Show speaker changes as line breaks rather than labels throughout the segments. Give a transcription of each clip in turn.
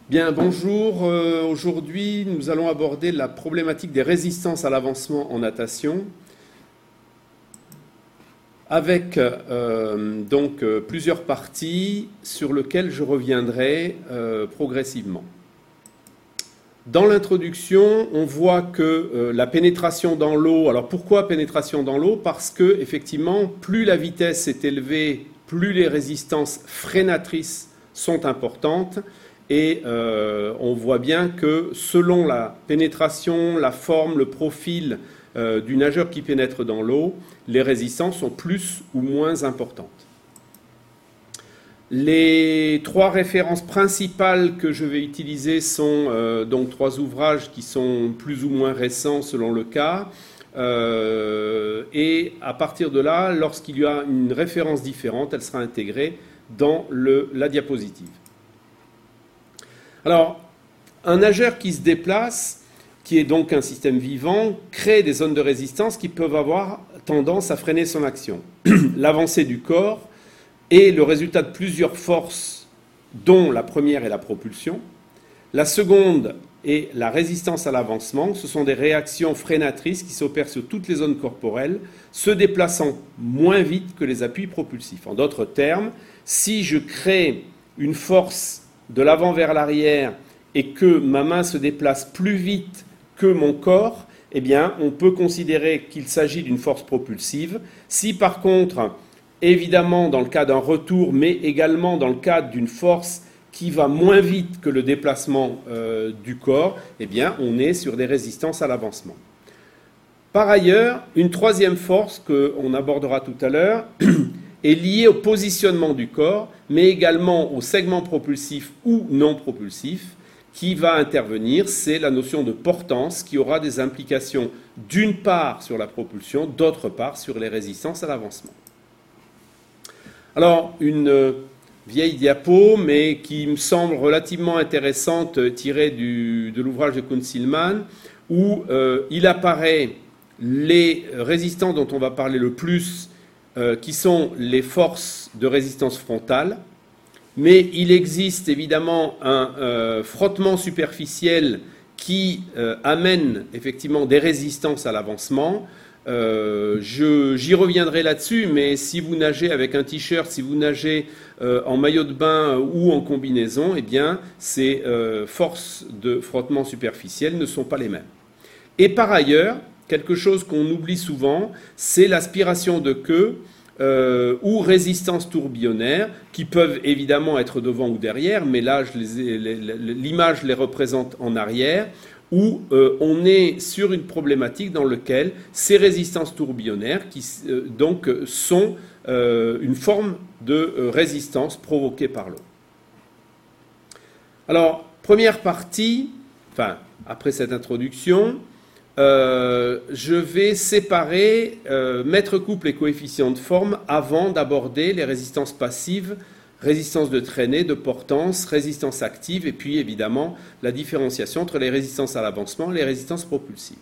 Bien, bonjour. Aujourd'hui, nous allons aborder la problématique des résistances à l'avancement en natation avec plusieurs parties sur lesquelles je reviendrai progressivement. Dans l'introduction, on voit que la pénétration dans l'eau, alors pourquoi pénétration dans l'eau? Parce que, effectivement, plus la vitesse est élevée, plus les résistances freinatrices sont importantes. Et on voit bien que selon la pénétration, la forme, le profil du nageur qui pénètre dans l'eau, les résistances sont plus ou moins importantes. Les trois références principales que je vais utiliser sont donc trois ouvrages qui sont plus ou moins récents selon le cas. Et à partir de là, lorsqu'il y a une référence différente, elle sera intégrée dans la diapositive. Alors, un nageur qui se déplace, qui est donc un système vivant, crée des zones de résistance qui peuvent avoir tendance à freiner son action. L'avancée du corps est le résultat de plusieurs forces, dont la première est la propulsion. La seconde est la résistance à l'avancement. Ce sont des réactions freinatrices qui s'opèrent sur toutes les zones corporelles, se déplaçant moins vite que les appuis propulsifs. En d'autres termes, si je crée une force de l'avant vers l'arrière et que ma main se déplace plus vite que mon corps, eh bien, on peut considérer qu'il s'agit d'une force propulsive. Si par contre, évidemment dans le cas d'un retour, mais également dans le cadre d'une force qui va moins vite que le déplacement du corps, eh bien, on est sur des résistances à l'avancement. Par ailleurs, une troisième force qu'on abordera tout à l'heure est liée au positionnement du corps, mais également au segment propulsif ou non propulsif qui va intervenir. C'est la notion de portance qui aura des implications d'une part sur la propulsion, d'autre part sur les résistances à l'avancement. Alors, une vieille diapo, mais qui me semble relativement intéressante, tirée de l'ouvrage de Kunzelman, où il apparaît les résistants dont on va parler le plus, qui sont les forces de résistance frontale, mais il existe évidemment un frottement superficiel qui amène effectivement des résistances à l'avancement. J'y reviendrai là-dessus, mais si vous nagez avec un t-shirt, si vous nagez en maillot de bain ou en combinaison, eh bien, ces forces de frottement superficiel ne sont pas les mêmes. Et par ailleurs, quelque chose qu'on oublie souvent, c'est l'aspiration de queue ou résistance tourbillonnaire, qui peuvent évidemment être devant ou derrière, mais là, l'image les représente en arrière, où on est sur une problématique dans laquelle ces résistances tourbillonnaires qui, donc, sont une forme de résistance provoquée par l'eau. Alors, première partie, enfin, après cette introduction, je vais séparer mètre couple et coefficient de forme avant d'aborder les résistances passives, résistance de traînée, de portance, résistance active et puis évidemment la différenciation entre les résistances à l'avancement et les résistances propulsives.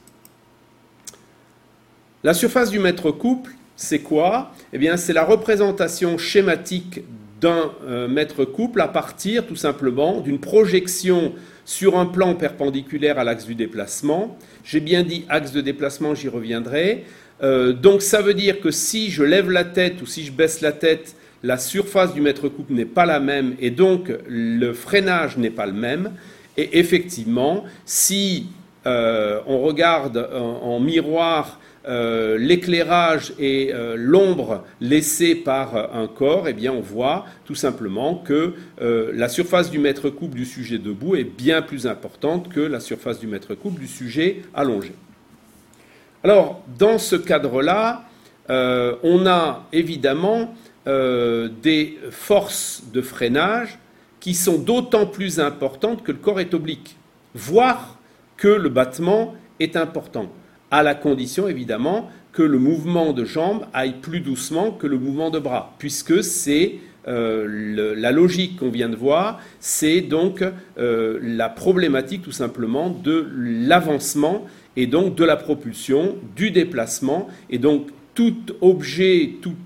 La surface du mètre couple, c'est quoi? Eh bien, c'est la représentation schématique d'un mètre couple à partir tout simplement d'une projection sur un plan perpendiculaire à l'axe du déplacement. J'ai bien dit axe de déplacement, j'y reviendrai. Donc ça veut dire que si je lève la tête ou si je baisse la tête, la surface du mètre couple n'est pas la même et donc le freinage n'est pas le même. Et effectivement, si on regarde en miroir l'éclairage et l'ombre laissée par un corps, eh bien on voit tout simplement que la surface du mètre couple du sujet debout est bien plus importante que la surface du mètre couple du sujet allongé. Alors, dans ce cadre-là, on a évidemment des forces de freinage qui sont d'autant plus importantes que le corps est oblique, voire que le battement est important, à la condition évidemment que le mouvement de jambe aille plus doucement que le mouvement de bras, puisque c'est la logique qu'on vient de voir, c'est donc la problématique tout simplement de l'avancement et donc de la propulsion, du déplacement, et donc tout objet, tout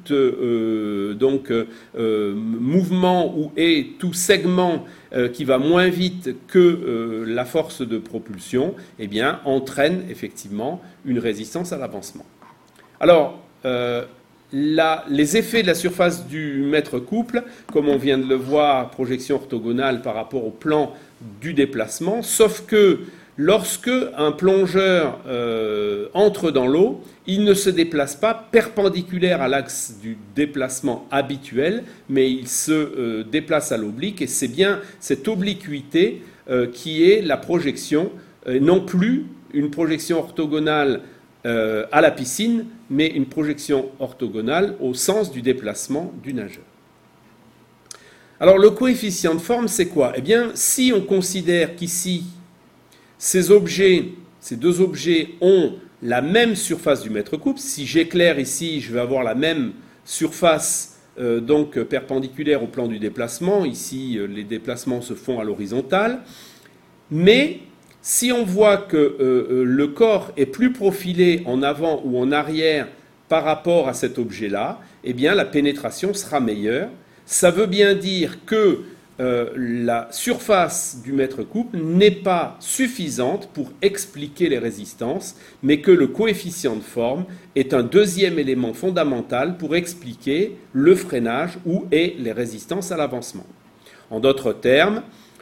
mouvement ou tout segment qui va moins vite que la force de propulsion, eh bien, entraîne effectivement une résistance à l'avancement. Alors, les effets de la surface du mètre couple, comme on vient de le voir, projection orthogonale par rapport au plan du déplacement, sauf que lorsque un plongeur entre dans l'eau, il ne se déplace pas perpendiculaire à l'axe du déplacement habituel, mais il se déplace à l'oblique, et c'est bien cette obliquité qui est la projection, non plus une projection orthogonale à la piscine, mais une projection orthogonale au sens du déplacement du nageur. Alors le coefficient de forme, c'est quoi? Eh bien, si on considère qu'ici, ces deux objets ont la même surface du mètre couple, si j'éclaire ici, je vais avoir la même surface donc perpendiculaire au plan du déplacement. Ici, les déplacements se font à l'horizontale. Mais si on voit que le corps est plus profilé en avant ou en arrière par rapport à cet objet-là, eh bien la pénétration sera meilleure. Ça veut bien dire que la surface du mètre couple n'est pas suffisante pour expliquer les résistances, mais que le coefficient de forme est un deuxième élément fondamental pour expliquer le freinage ou les résistances à l'avancement. En d'autres termes,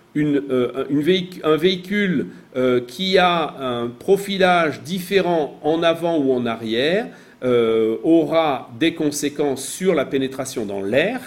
un véhicule qui a un profilage différent en avant ou en arrière aura des conséquences sur la pénétration dans l'air,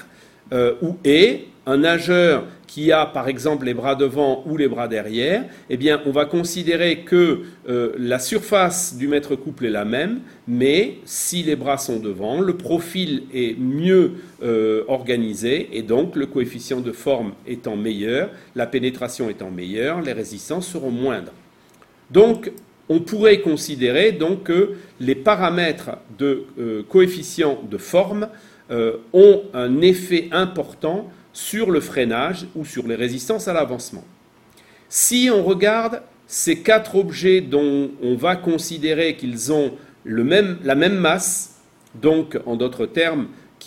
un nageur qui a par exemple les bras devant ou les bras derrière, eh bien on va considérer que la surface du mètre couple est la même, mais si les bras sont devant, le profil est mieux organisé, et donc le coefficient de forme étant meilleur, la pénétration étant meilleure, les résistances seront moindres. Donc on pourrait considérer donc que les paramètres de coefficient de forme ont un effet important sur le freinage ou sur les résistances à l'avancement. Si on regarde ces quatre objets dont on va considérer qu'ils ont la même masse, donc en d'autres termes,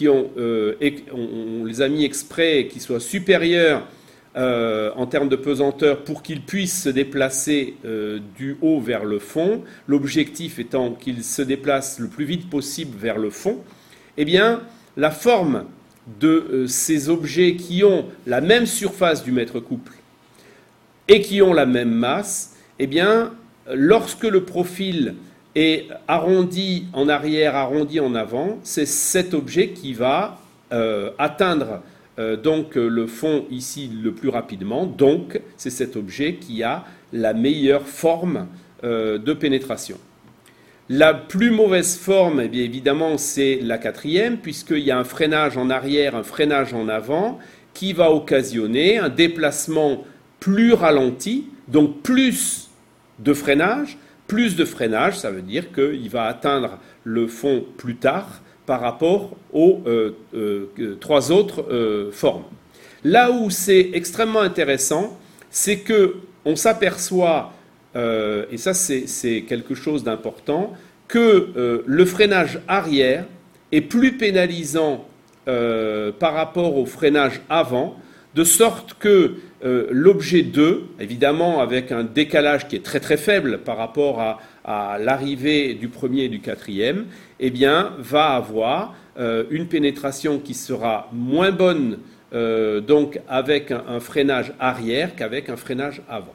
on les a mis exprès qu'ils soient supérieurs en termes de pesanteur pour qu'ils puissent se déplacer du haut vers le fond, l'objectif étant qu'ils se déplacent le plus vite possible vers le fond, eh bien, la forme de ces objets qui ont la même surface du mètre couple et qui ont la même masse, eh bien, lorsque le profil est arrondi en arrière, arrondi en avant, c'est cet objet qui va atteindre donc le fond ici le plus rapidement. Donc, c'est cet objet qui a la meilleure forme de pénétration. La plus mauvaise forme, eh bien, évidemment, c'est la quatrième, puisqu'il y a un freinage en arrière, un freinage en avant, qui va occasionner un déplacement plus ralenti, donc plus de freinage. Plus de freinage, ça veut dire qu'il va atteindre le fond plus tard par rapport aux trois autres formes. Là où c'est extrêmement intéressant, c'est qu'on s'aperçoit, et ça c'est quelque chose d'important, que le freinage arrière est plus pénalisant par rapport au freinage avant, de sorte que l'objet 2, évidemment avec un décalage qui est très très faible par rapport à l'arrivée du premier et du quatrième, eh bien, va avoir une pénétration qui sera moins bonne donc avec un freinage arrière qu'avec un freinage avant.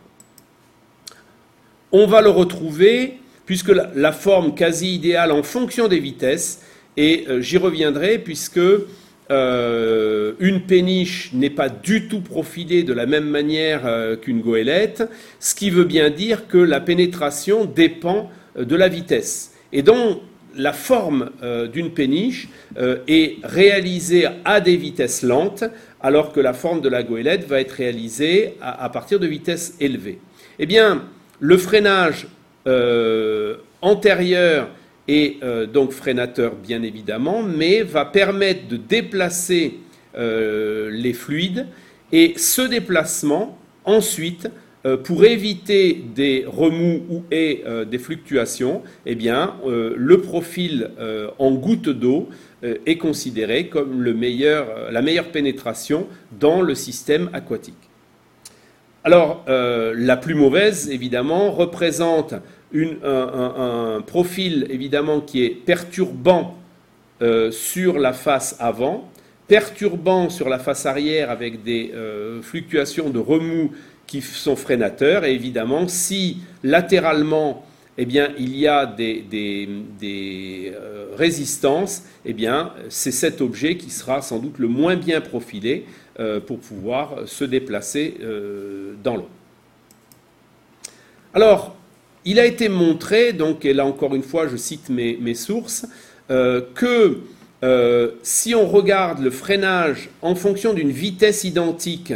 On va le retrouver, puisque la forme quasi idéale en fonction des vitesses, et j'y reviendrai, puisque une péniche n'est pas du tout profilée de la même manière qu'une goélette, ce qui veut bien dire que la pénétration dépend de la vitesse. Et donc, la forme d'une péniche est réalisée à des vitesses lentes, alors que la forme de la goélette va être réalisée à partir de vitesses élevées. Eh bien, le freinage antérieur est donc freinateur bien évidemment, mais va permettre de déplacer les fluides, et ce déplacement ensuite pour éviter des remous ou des fluctuations, eh bien, le profil en goutte d'eau est considéré comme la meilleure pénétration dans le système aquatique. Alors, la plus mauvaise, évidemment, représente un profil, évidemment, qui est perturbant sur la face avant, perturbant sur la face arrière avec des fluctuations de remous qui sont freinateurs. Et évidemment, si latéralement, eh bien, il y a des résistances, eh bien, c'est cet objet qui sera sans doute le moins bien profilé pour pouvoir se déplacer dans l'eau. Alors, il a été montré, donc, et là encore une fois, je cite mes sources, que si on regarde le freinage en fonction d'une vitesse identique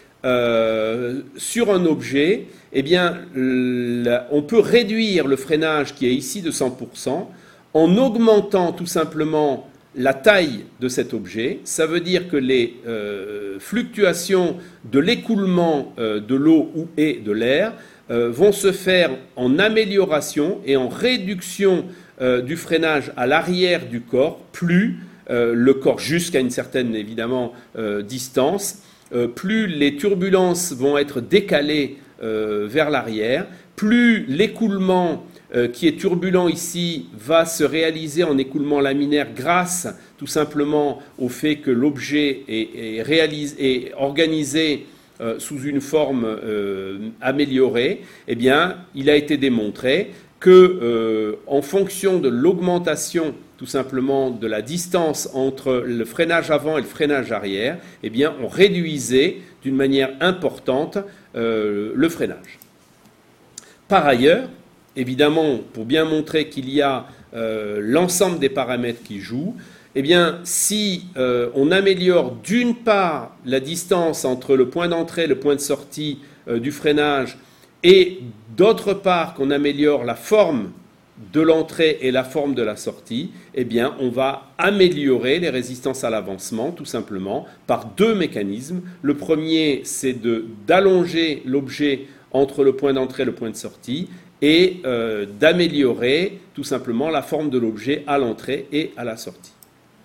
sur un objet, eh bien, on peut réduire le freinage qui est ici de 100% en augmentant tout simplement la taille de cet objet. Ça veut dire que les fluctuations de l'écoulement de l'eau ou de l'air vont se faire en amélioration et en réduction du freinage à l'arrière du corps, plus le corps jusqu'à une certaine, évidemment, distance, plus les turbulences vont être décalées vers l'arrière, plus l'écoulement qui est turbulent ici va se réaliser en écoulement laminaire grâce tout simplement au fait que l'objet est organisé sous une forme améliorée. Eh bien, il a été démontré que en fonction de l'augmentation tout simplement de la distance entre le freinage avant et le freinage arrière, eh bien, on réduisait d'une manière importante le freinage. Par ailleurs, évidemment, pour bien montrer qu'il y a l'ensemble des paramètres qui jouent, eh bien, si on améliore d'une part la distance entre le point d'entrée et le point de sortie du freinage, et d'autre part qu'on améliore la forme de l'entrée et la forme de la sortie, eh bien, on va améliorer les résistances à l'avancement, tout simplement, par deux mécanismes. Le premier, c'est d'allonger l'objet entre le point d'entrée et le point de sortie, et d'améliorer tout simplement la forme de l'objet à l'entrée et à la sortie.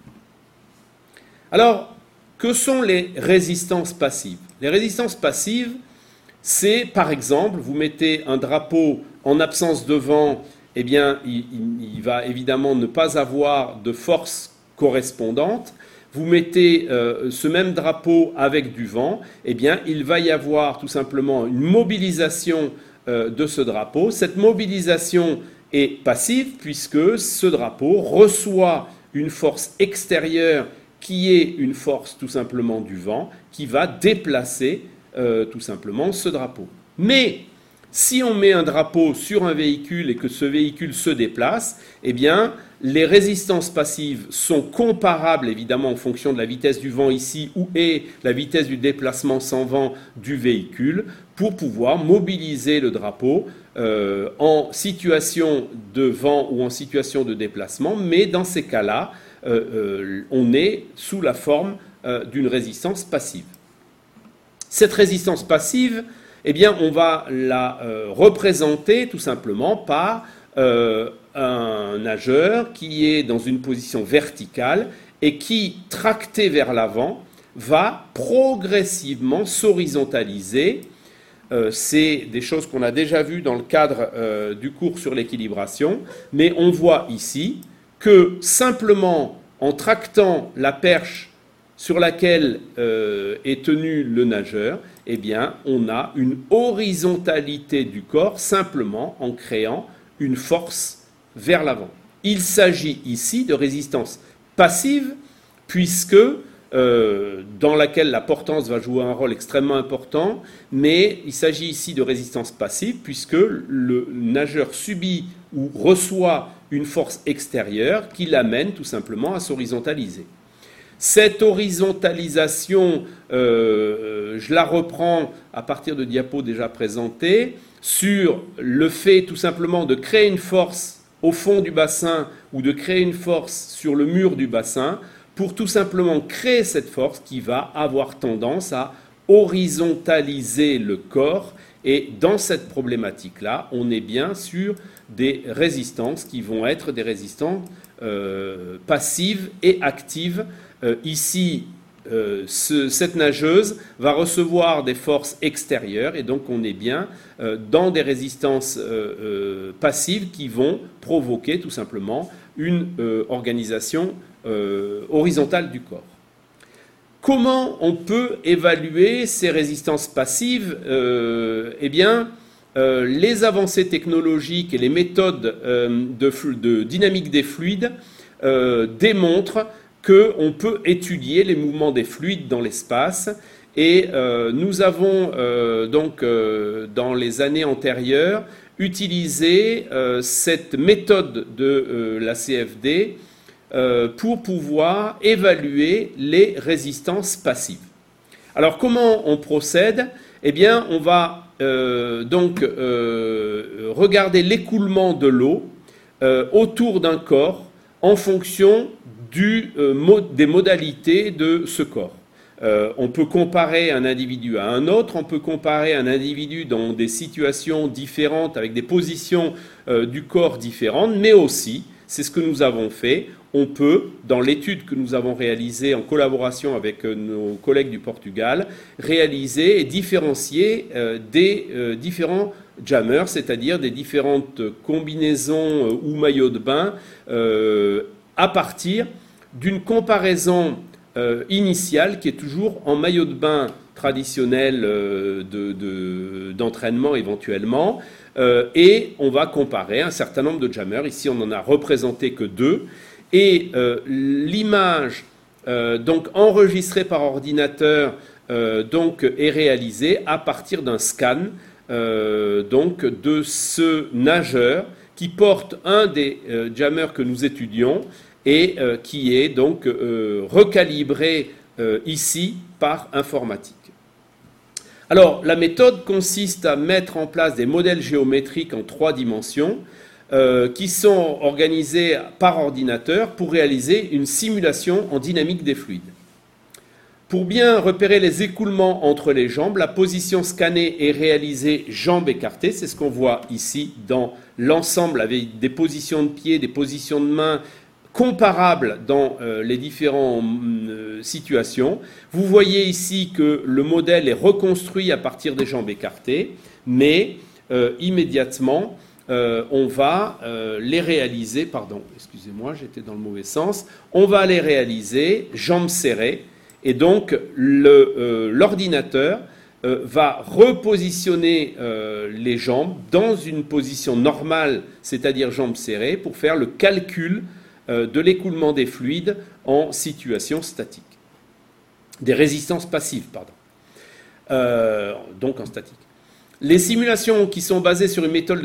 Alors, que sont les résistances passives? Les résistances passives, c'est par exemple, vous mettez un drapeau en absence de vent, eh bien, il va évidemment ne pas avoir de force correspondante. Vous mettez ce même drapeau avec du vent, eh bien, il va y avoir tout simplement une mobilisation de ce drapeau. Cette mobilisation est passive puisque ce drapeau reçoit une force extérieure qui est une force tout simplement du vent qui va déplacer tout simplement ce drapeau. Mais si on met un drapeau sur un véhicule et que ce véhicule se déplace, eh bien, les résistances passives sont comparables évidemment en fonction de la vitesse du vent ici ou est la vitesse du déplacement sans vent du véhicule pour pouvoir mobiliser le drapeau en situation de vent ou en situation de déplacement, mais dans ces cas-là, on est sous la forme d'une résistance passive. Cette résistance passive, eh bien, on va la représenter tout simplement par un nageur qui est dans une position verticale et qui, tracté vers l'avant, va progressivement s'horizontaliser. C'est des choses qu'on a déjà vues dans le cadre du cours sur l'équilibration, mais on voit ici que simplement en tractant la perche sur laquelle est tenu le nageur, eh bien, on a une horizontalité du corps simplement en créant une force vers l'avant. Il s'agit ici de résistance passive puisque dans laquelle la portance va jouer un rôle extrêmement important, mais il s'agit ici de résistance passive puisque le nageur subit ou reçoit une force extérieure qui l'amène tout simplement à s'horizontaliser. Cette horizontalisation, je la reprends à partir de diapos déjà présentés, sur le fait tout simplement de créer une force au fond du bassin ou de créer une force sur le mur du bassin pour tout simplement créer cette force qui va avoir tendance à horizontaliser le corps Et dans cette problématique-là, on est bien sur des résistances qui vont être des résistances passives et actives. Ici, cette nageuse va recevoir des forces extérieures et donc on est bien dans des résistances passives qui vont provoquer tout simplement une organisation horizontale du corps. Comment on peut évaluer ces résistances passives? Eh bien, les avancées technologiques et les méthodes de dynamique des fluides démontrent qu'on peut étudier les mouvements des fluides dans l'espace. Et nous avons donc, dans les années antérieures, utilisé cette méthode de la CFD pour pouvoir évaluer les résistances passives. Alors, comment on procède? Eh bien, on va donc regarder l'écoulement de l'eau autour d'un corps en fonction des modalités de ce corps. On peut comparer un individu à un autre, on peut comparer un individu dans des situations différentes, avec des positions du corps différentes, mais aussi, c'est ce que nous avons fait, on peut, dans l'étude que nous avons réalisée en collaboration avec nos collègues du Portugal, réaliser et différencier des différents jammers, c'est-à-dire des différentes combinaisons ou maillots de bain à partir d'une comparaison initiale qui est toujours en maillot de bain traditionnel d'entraînement éventuellement, et on va comparer un certain nombre de jammers. Ici, on n'en a représenté que 2. Et l'image donc enregistrée par ordinateur donc est réalisée à partir d'un scan donc de ce nageur qui porte un des jammers que nous étudions et qui est donc recalibré ici par informatique. Alors, la méthode consiste à mettre en place des modèles géométriques en 3 dimensions qui sont organisés par ordinateur pour réaliser une simulation en dynamique des fluides. Pour bien repérer les écoulements entre les jambes, la position scannée est réalisée jambes écartées. C'est ce qu'on voit ici dans l'ensemble avec des positions de pied, des positions de main comparables dans les différentes situations. Vous voyez ici que le modèle est reconstruit à partir des jambes écartées, mais immédiatement, on va les réaliser, pardon, excusez-moi, j'étais dans le mauvais sens, on va les réaliser jambes serrées, et donc l'ordinateur va repositionner les jambes dans une position normale, c'est-à-dire jambes serrées, pour faire le calcul de l'écoulement des fluides en situation statique. Des résistances passives, pardon. Donc en statique. Les simulations qui sont basées sur une méthode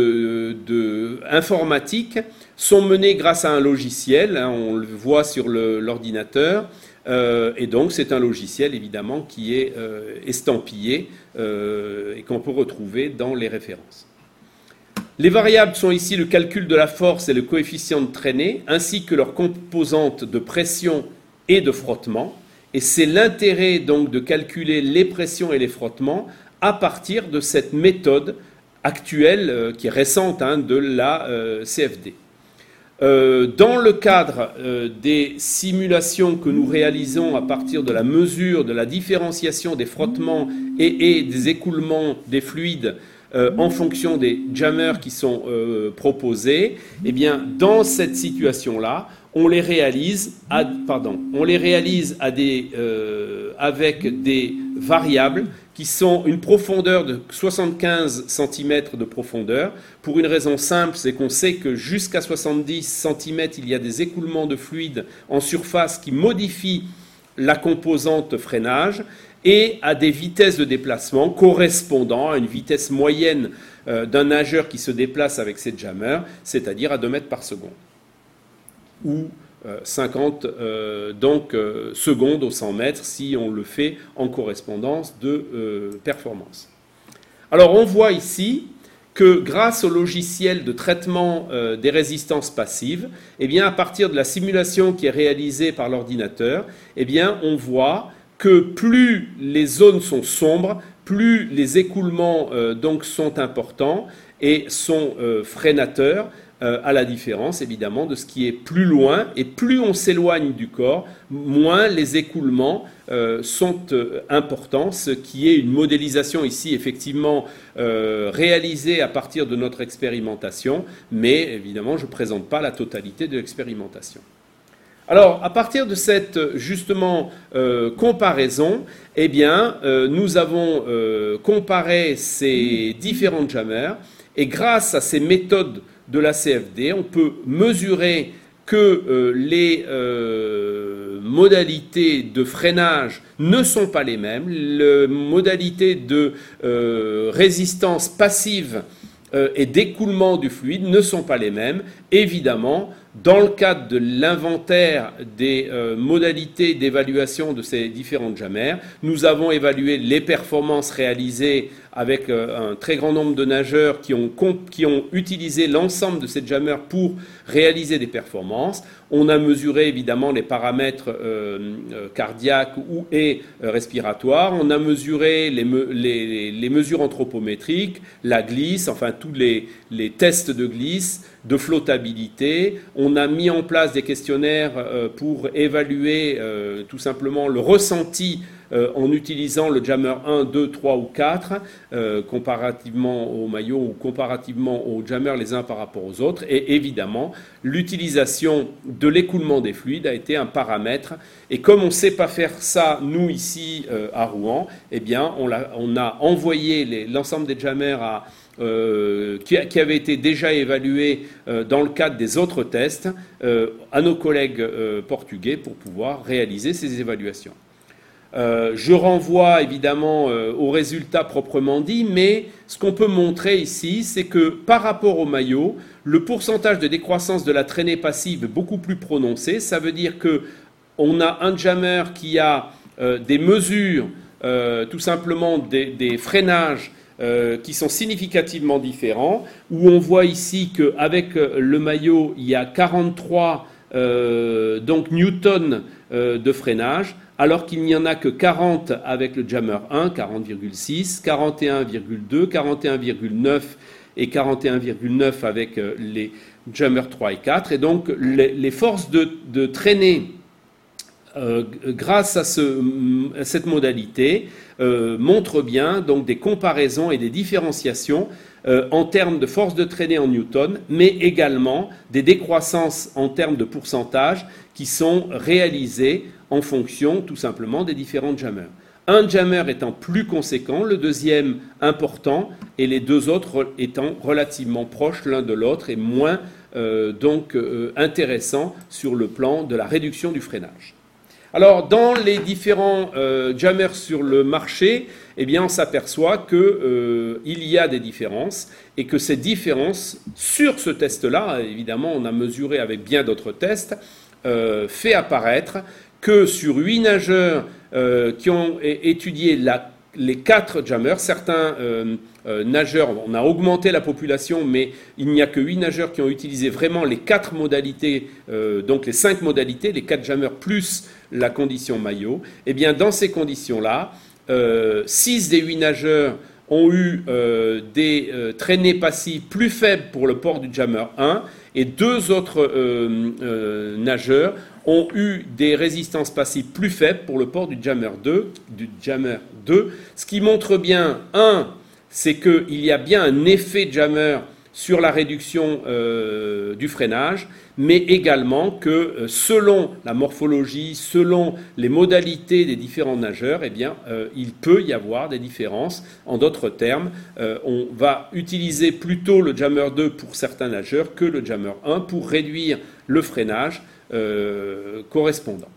informatique sont menées grâce à un logiciel, hein, on le voit sur l'ordinateur, et donc c'est un logiciel évidemment qui est estampillé et qu'on peut retrouver dans les références. Les variables sont ici le calcul de la force et le coefficient de traînée, ainsi que leurs composantes de pression et de frottement, et c'est l'intérêt donc de calculer les pressions et les frottements à partir de cette méthode actuelle, qui est récente, hein, de la CFD. Dans le cadre des simulations que nous réalisons à partir de la mesure de la différenciation des frottements et des écoulements des fluides en fonction des jammers qui sont proposés, eh bien, dans cette situation-là, on les réalise avec des variables qui sont une profondeur de 75 cm de profondeur, pour une raison simple, c'est qu'on sait que jusqu'à 70 cm, il y a des écoulements de fluide en surface qui modifient la composante freinage, et à des vitesses de déplacement correspondant à une vitesse moyenne d'un nageur qui se déplace avec ses jammers, c'est-à-dire à 2 mètres par seconde, ou 50 secondes au 100 mètres si on le fait en correspondance de performance. Alors on voit ici que grâce au logiciel de traitement des résistances passives, eh bien, à partir de la simulation qui est réalisée par l'ordinateur, eh bien, on voit que plus les zones sont sombres, plus les écoulements donc sont importants et sont freinateurs, à la différence évidemment de ce qui est plus loin, et plus on s'éloigne du corps, moins les écoulements sont importants, ce qui est une modélisation ici effectivement réalisée à partir de notre expérimentation, mais évidemment je ne présente pas la totalité de l'expérimentation. Alors, à partir de cette, justement, comparaison, eh bien, nous avons comparé ces différents jammers, et grâce à ces méthodes de la CFD, on peut mesurer que les modalités de freinage ne sont pas les mêmes, les modalités de résistance passive et d'écoulement du fluide ne sont pas les mêmes. Évidemment, dans le cadre de l'inventaire des modalités d'évaluation de ces différentes jammers, nous avons évalué les performances réalisées avec un très grand nombre de nageurs qui ont utilisé l'ensemble de ces jammers pour réaliser des performances. On a mesuré évidemment les paramètres cardiaques et respiratoires. On a mesuré les mesures anthropométriques, la glisse, enfin tous les tests de glisse, de flottabilité. On a mis en place des questionnaires pour évaluer tout simplement le ressenti en utilisant le jammer 1, 2, 3 ou 4, comparativement au maillot ou comparativement aux jammers les uns par rapport aux autres. Et évidemment, l'utilisation de l'écoulement des fluides a été un paramètre. Et comme on ne sait pas faire ça, nous, ici, à Rouen, eh bien, on a envoyé l'ensemble des jammers qui avaient été déjà évalués dans le cadre des autres tests à nos collègues portugais pour pouvoir réaliser ces évaluations. Je renvoie évidemment aux résultats proprement dit, mais ce qu'on peut montrer ici, c'est que par rapport au maillot, le pourcentage de décroissance de la traînée passive est beaucoup plus prononcé. Ça veut dire qu'on a un jammer qui a des mesures, tout simplement des freinages qui sont significativement différents, où on voit ici qu'avec le maillot, il y a 43 newtons de freinage, alors qu'il n'y en a que 40 avec le jammer 1, 40,6, 41,2, 41,9 et 41,9 avec les jammers 3 et 4. Et donc les forces de traînée grâce à cette modalité montrent bien donc des comparaisons et des différenciations en termes de force de traînée en newton, mais également des décroissances en termes de pourcentage qui sont réalisées en fonction tout simplement des différents jammers. Un jammer étant plus conséquent, le deuxième important, et les deux autres étant relativement proches l'un de l'autre et moins intéressants sur le plan de la réduction du freinage. Alors, dans les différents jammers sur le marché, eh bien, on s'aperçoit qu'il y a des différences et que ces différences, sur ce test-là, évidemment, on a mesuré avec bien d'autres tests, fait apparaître que sur 8 nageurs qui ont étudié les 4 jammers, certains nageurs, on a augmenté la population, mais il n'y a que 8 nageurs qui ont utilisé vraiment les 4 modalités, donc les 5 modalités, les 4 jammers plus la condition maillot. Eh bien, dans ces conditions-là, 6 des 8 nageurs ont eu des traînées passives plus faibles pour le port du jammer 1 et 2 autres nageurs ont eu des résistances passives plus faibles pour le port du jammer 2, ce qui montre bien, c'est qu'il y a bien un effet jammer sur la réduction du freinage, mais également que selon la morphologie, selon les modalités des différents nageurs, eh bien, il peut y avoir des différences. En d'autres termes, on va utiliser plutôt le jammer 2 pour certains nageurs que le jammer 1 pour réduire le freinage correspondant.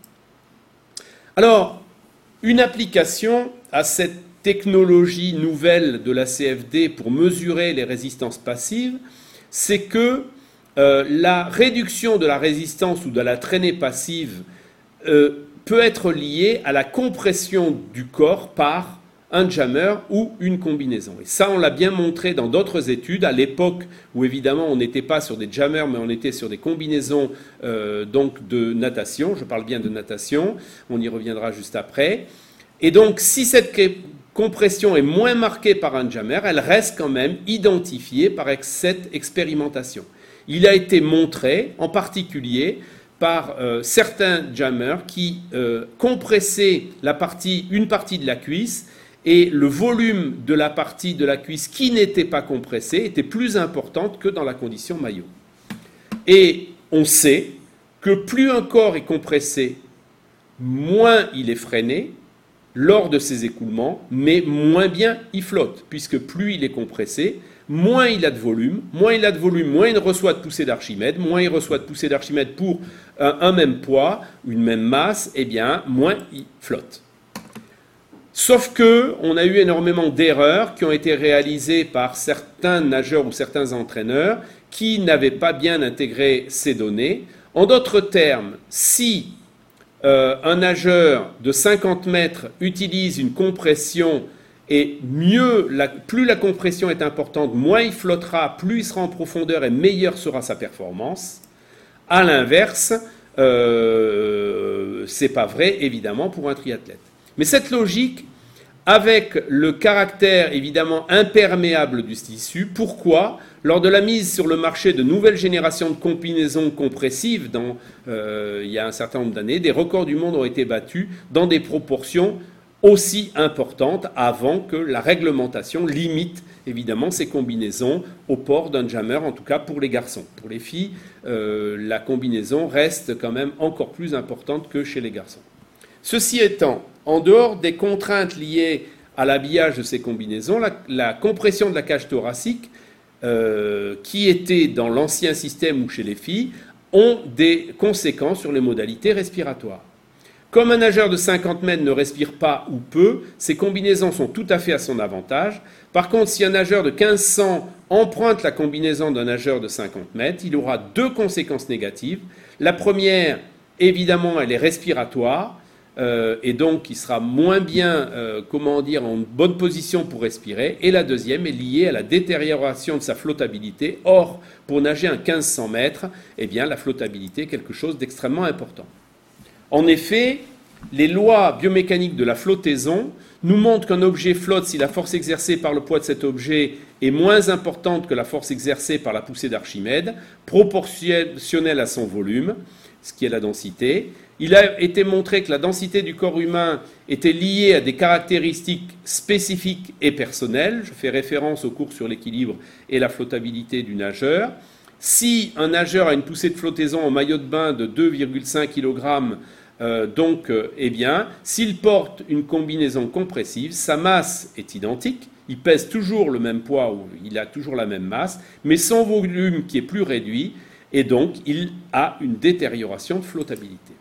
Alors, une application à cette technologie nouvelle de la CFD pour mesurer les résistances passives, c'est que la réduction de la résistance ou de la traînée passive peut être liée à la compression du corps par un jammer ou une combinaison. Et ça, on l'a bien montré dans d'autres études, à l'époque où évidemment on n'était pas sur des jammers, mais on était sur des combinaisons donc de natation. Je parle bien de natation, on y reviendra juste après. Et donc, si cette compression est moins marquée par un jammer, elle reste quand même identifiée par cette expérimentation. Il a été montré, en particulier, par certains jammers qui compressaient une partie de la cuisse, et le volume de la partie de la cuisse qui n'était pas compressée était plus importante que dans la condition maillot. Et on sait que plus un corps est compressé, moins il est freiné lors de ses écoulements, mais moins bien il flotte, puisque plus il est compressé, moins il a de volume, moins il reçoit de poussée d'Archimède, moins il reçoit de poussée d'Archimède pour un même poids, une même masse, et bien moins il flotte. Sauf que on a eu énormément d'erreurs qui ont été réalisées par certains nageurs ou certains entraîneurs qui n'avaient pas bien intégré ces données. En d'autres termes, si un nageur de 50 mètres utilise une compression et plus la compression est importante, moins il flottera, plus il sera en profondeur et meilleure sera sa performance. À l'inverse, c'est pas vrai évidemment pour un triathlète. Mais cette logique, avec le caractère évidemment imperméable du tissu, pourquoi, lors de la mise sur le marché de nouvelles générations de combinaisons compressives, il y a un certain nombre d'années, des records du monde ont été battus dans des proportions aussi importantes avant que la réglementation limite évidemment ces combinaisons au port d'un jammer, en tout cas pour les garçons. Pour les filles, la combinaison reste quand même encore plus importante que chez les garçons. Ceci étant, en dehors des contraintes liées à l'habillage de ces combinaisons, la compression de la cage thoracique, qui était dans l'ancien système ou chez les filles, ont des conséquences sur les modalités respiratoires. Comme un nageur de 50 mètres ne respire pas ou peu, ces combinaisons sont tout à fait à son avantage. Par contre, si un nageur de 1500 emprunte la combinaison d'un nageur de 50 mètres, il aura deux conséquences négatives. La première, évidemment, elle est respiratoire, et donc il sera moins bien en bonne position pour respirer, et la deuxième est liée à la détérioration de sa flottabilité. Or, pour nager un 1500 mètres, eh bien, la flottabilité est quelque chose d'extrêmement important. En effet, les lois biomécaniques de la flottaison nous montrent qu'un objet flotte si la force exercée par le poids de cet objet est moins importante que la force exercée par la poussée d'Archimède, proportionnelle à son volume, ce qui est la densité. Il a été montré que la densité du corps humain était liée à des caractéristiques spécifiques et personnelles. Je fais référence au cours sur l'équilibre et la flottabilité du nageur. Si un nageur a une poussée de flottaison en maillot de bain de 2,5 kg, eh bien, s'il porte une combinaison compressive, sa masse est identique, il pèse toujours le même poids ou il a toujours la même masse, mais son volume qui est plus réduit, et donc il a une détérioration de flottabilité.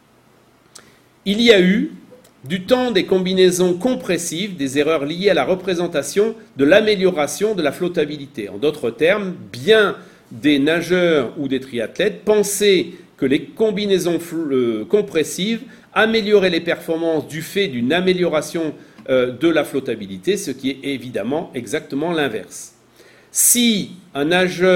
Il y a eu, du temps des combinaisons compressives, des erreurs liées à la représentation de l'amélioration de la flottabilité. En d'autres termes, bien des nageurs ou des triathlètes pensaient que les combinaisons compressives amélioraient les performances du fait d'une amélioration de la flottabilité, ce qui est évidemment exactement l'inverse. Si un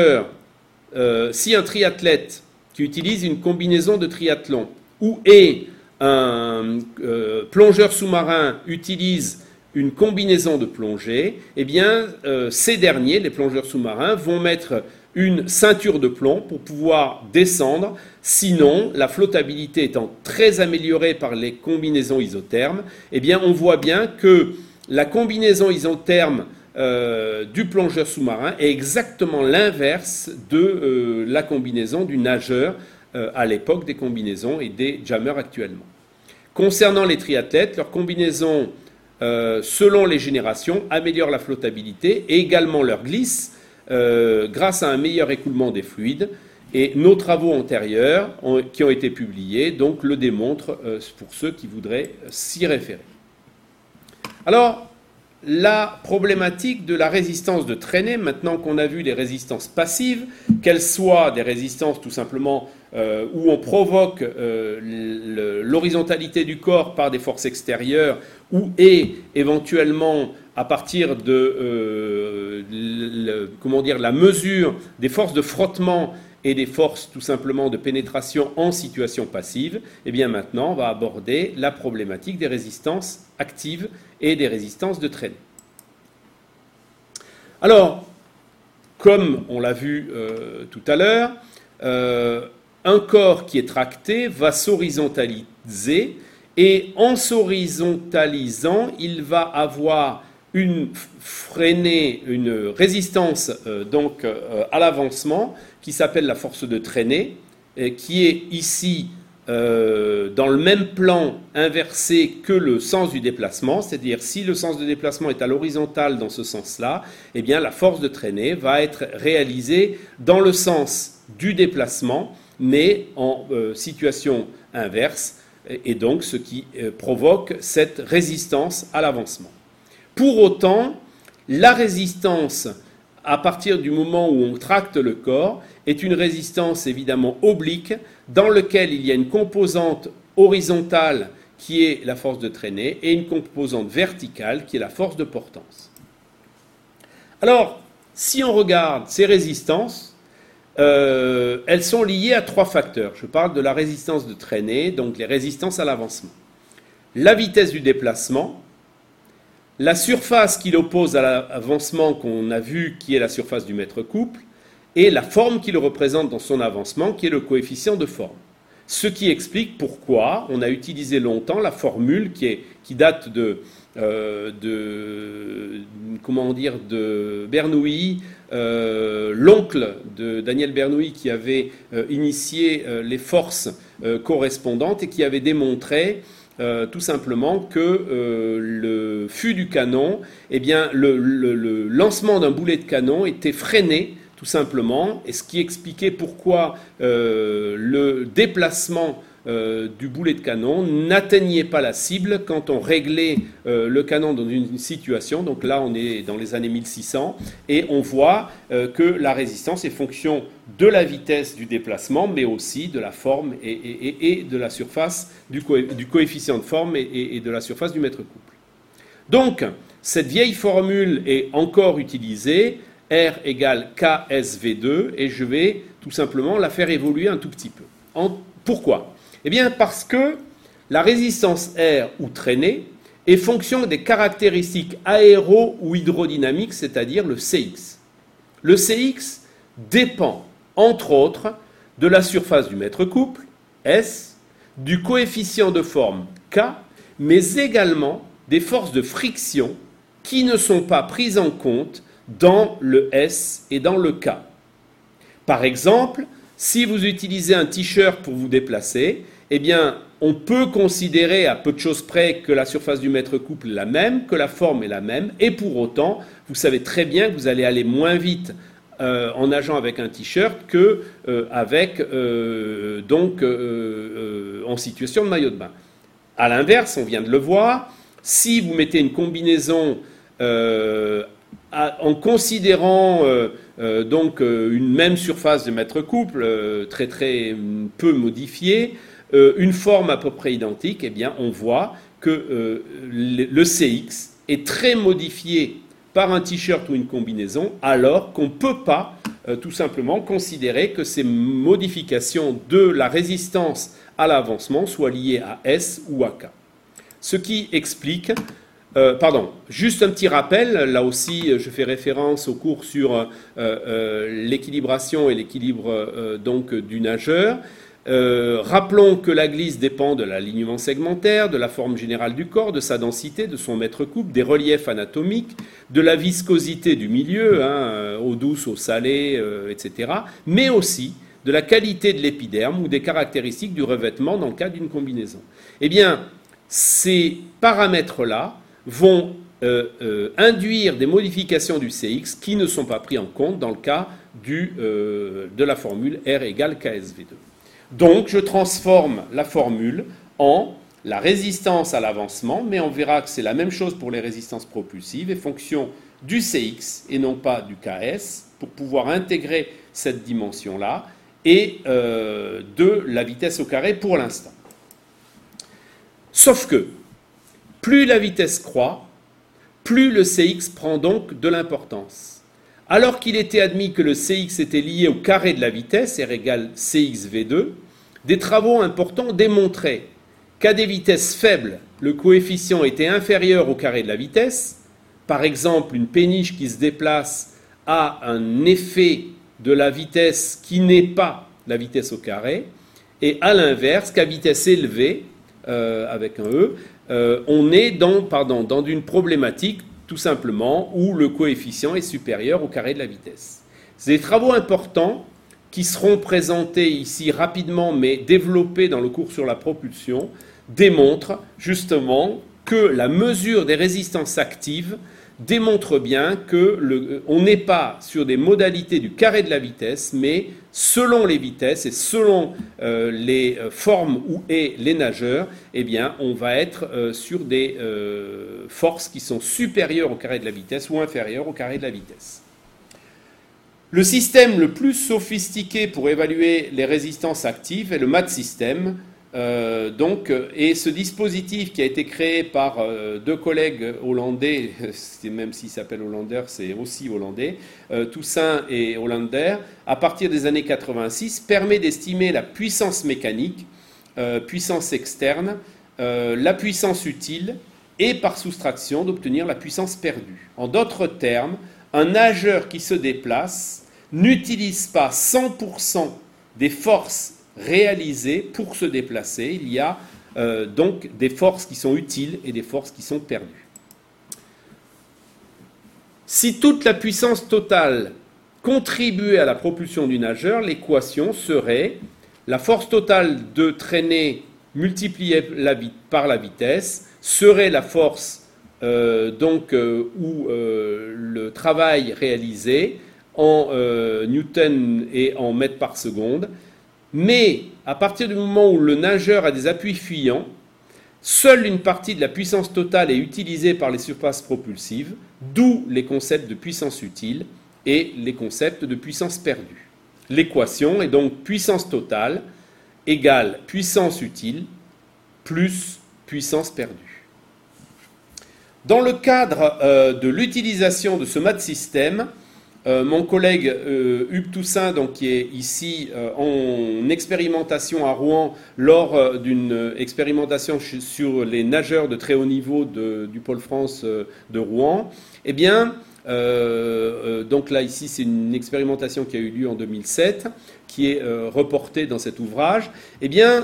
triathlète qui utilise une combinaison de triathlon ou un plongeur sous-marin utilise une combinaison de plongée, eh bien, ces derniers, les plongeurs sous-marins, vont mettre une ceinture de plomb pour pouvoir descendre. Sinon, la flottabilité étant très améliorée par les combinaisons isothermes, eh bien, on voit bien que la combinaison isotherme du plongeur sous-marin est exactement l'inverse de la combinaison du nageur à l'époque des combinaisons et des jammers actuellement. Concernant les triathlètes, leur combinaison, selon les générations, améliore la flottabilité et également leur glisse grâce à un meilleur écoulement des fluides. Et nos travaux antérieurs qui ont été publiés donc, le démontrent pour ceux qui voudraient s'y référer. Alors, la problématique de la résistance de traînée, maintenant qu'on a vu les résistances passives, qu'elles soient des résistances tout simplement où on provoque l'horizontalité du corps par des forces extérieures ou éventuellement à partir de la mesure des forces de frottement et des forces tout simplement de pénétration en situation passive, eh bien maintenant on va aborder la problématique des résistances actives et des résistances de traînée. Alors, comme on l'a vu tout à l'heure, un corps qui est tracté va s'horizontaliser et en s'horizontalisant, il va avoir une résistance à l'avancement qui s'appelle la force de traînée, qui est ici dans le même plan inversé que le sens du déplacement, c'est-à-dire si le sens de déplacement est à l'horizontale dans ce sens-là, eh bien la force de traînée va être réalisée dans le sens du déplacement, mais en situation inverse, et donc ce qui provoque cette résistance à l'avancement. Pour autant, la résistance, à partir du moment où on tracte le corps, est une résistance évidemment oblique, dans laquelle il y a une composante horizontale qui est la force de traînée et une composante verticale qui est la force de portance. Alors, si on regarde ces résistances, elles sont liées à trois facteurs. Je parle de la résistance de traînée, donc les résistances à l'avancement. La vitesse du déplacement, la surface qui l'oppose à l'avancement qu'on a vu, qui est la surface du mètre couple, et la forme qui le représente dans son avancement, qui est le coefficient de forme. Ce qui explique pourquoi on a utilisé longtemps la formule qui date de Bernoulli, l'oncle de Daniel Bernoulli qui avait initié les forces correspondantes et qui avait démontré tout simplement que le fût du canon, eh bien, le lancement d'un boulet de canon était freiné tout simplement, et ce qui expliquait pourquoi le déplacement du boulet de canon n'atteignait pas la cible quand on réglait le canon dans une situation. Donc là, on est dans les années 1600, et on voit que la résistance est fonction de la vitesse du déplacement, mais aussi de la forme et de la surface, du coefficient de forme et de la surface du mètre couple. Donc, cette vieille formule est encore utilisée, R égale KSV2, et je vais tout simplement la faire évoluer un tout petit peu. Pourquoi ? Eh bien parce que la résistance R ou traînée est fonction des caractéristiques aéro- ou hydrodynamiques, c'est-à-dire le CX. Le CX dépend, entre autres, de la surface du mètre couple, S, du coefficient de forme K, mais également des forces de friction qui ne sont pas prises en compte dans le S et dans le K. Par exemple, si vous utilisez un t-shirt pour vous déplacer, eh bien, on peut considérer à peu de choses près que la surface du mètre couple est la même, que la forme est la même, et pour autant, vous savez très bien que vous allez aller moins vite en nageant avec un t-shirt que en situation de maillot de bain. A l'inverse, on vient de le voir, si vous mettez une combinaison en considérant une même surface de mètre couple, très très peu modifiée, une forme à peu près identique, eh bien on voit que le CX est très modifié par un t-shirt ou une combinaison, alors qu'on ne peut pas tout simplement considérer que ces modifications de la résistance à l'avancement soient liées à S ou à K. Ce qui explique... juste un petit rappel, là aussi je fais référence au cours sur l'équilibration et l'équilibre du nageur. Rappelons que la glisse dépend de l'alignement segmentaire, de la forme générale du corps, de sa densité, de son mètre couple, des reliefs anatomiques, de la viscosité du milieu, eau douce, eau salée, etc., mais aussi de la qualité de l'épiderme ou des caractéristiques du revêtement dans le cas d'une combinaison. Eh bien, ces paramètres-là vont induire des modifications du CX qui ne sont pas pris en compte dans le cas de la formule R égale KSV2. Donc, je transforme la formule en la résistance à l'avancement, mais on verra que c'est la même chose pour les résistances propulsives, et fonction du CX et non pas du KS, pour pouvoir intégrer cette dimension-là, et de la vitesse au carré pour l'instant. Sauf que, plus la vitesse croît, plus le CX prend donc de l'importance. Alors qu'il était admis que le Cx était lié au carré de la vitesse, R égale Cxv2, des travaux importants démontraient qu'à des vitesses faibles, le coefficient était inférieur au carré de la vitesse. Par exemple, une péniche qui se déplace a un effet de la vitesse qui n'est pas la vitesse au carré. Et à l'inverse, qu'à vitesse élevée, avec un E, on est dans une problématique tout simplement où le coefficient est supérieur au carré de la vitesse. C'est des travaux importants qui seront présentés ici rapidement, mais développés dans le cours sur la propulsion, démontrent justement que la mesure des résistances actives démontre bien qu'on n'est pas sur des modalités du carré de la vitesse, mais selon les vitesses et selon les formes où est les nageurs, eh bien, on va être sur des forces qui sont supérieures au carré de la vitesse ou inférieures au carré de la vitesse. Le système le plus sophistiqué pour évaluer les résistances actives est le MAT système. Et ce dispositif qui a été créé par deux collègues hollandais, même s'il s'appelle Hollander, c'est aussi hollandais, Toussaint et Hollander, à partir des années 86, permet d'estimer la puissance mécanique, puissance externe, la puissance utile et par soustraction d'obtenir la puissance perdue. En d'autres termes, un nageur qui se déplace n'utilise pas 100% des forces réalisées pour se déplacer. Il y a donc des forces qui sont utiles et des forces qui sont perdues. Si toute la puissance totale contribuait à la propulsion du nageur, l'équation serait la force totale de traînée multipliée par la vitesse serait la force ou le travail réalisé en newton et en mètres par seconde. Mais à partir du moment où le nageur a des appuis fuyants, seule une partie de la puissance totale est utilisée par les surfaces propulsives, d'où les concepts de puissance utile et les concepts de puissance perdue. L'équation est donc puissance totale égale puissance utile plus puissance perdue. Dans le cadre de l'utilisation de ce MAT système, mon collègue Hugues Toussaint, donc, qui est ici en expérimentation à Rouen lors d'une expérimentation sur les nageurs de très haut niveau du Pôle France de Rouen, eh bien, donc là ici c'est une expérimentation qui a eu lieu en 2007, qui est reportée dans cet ouvrage. Eh bien,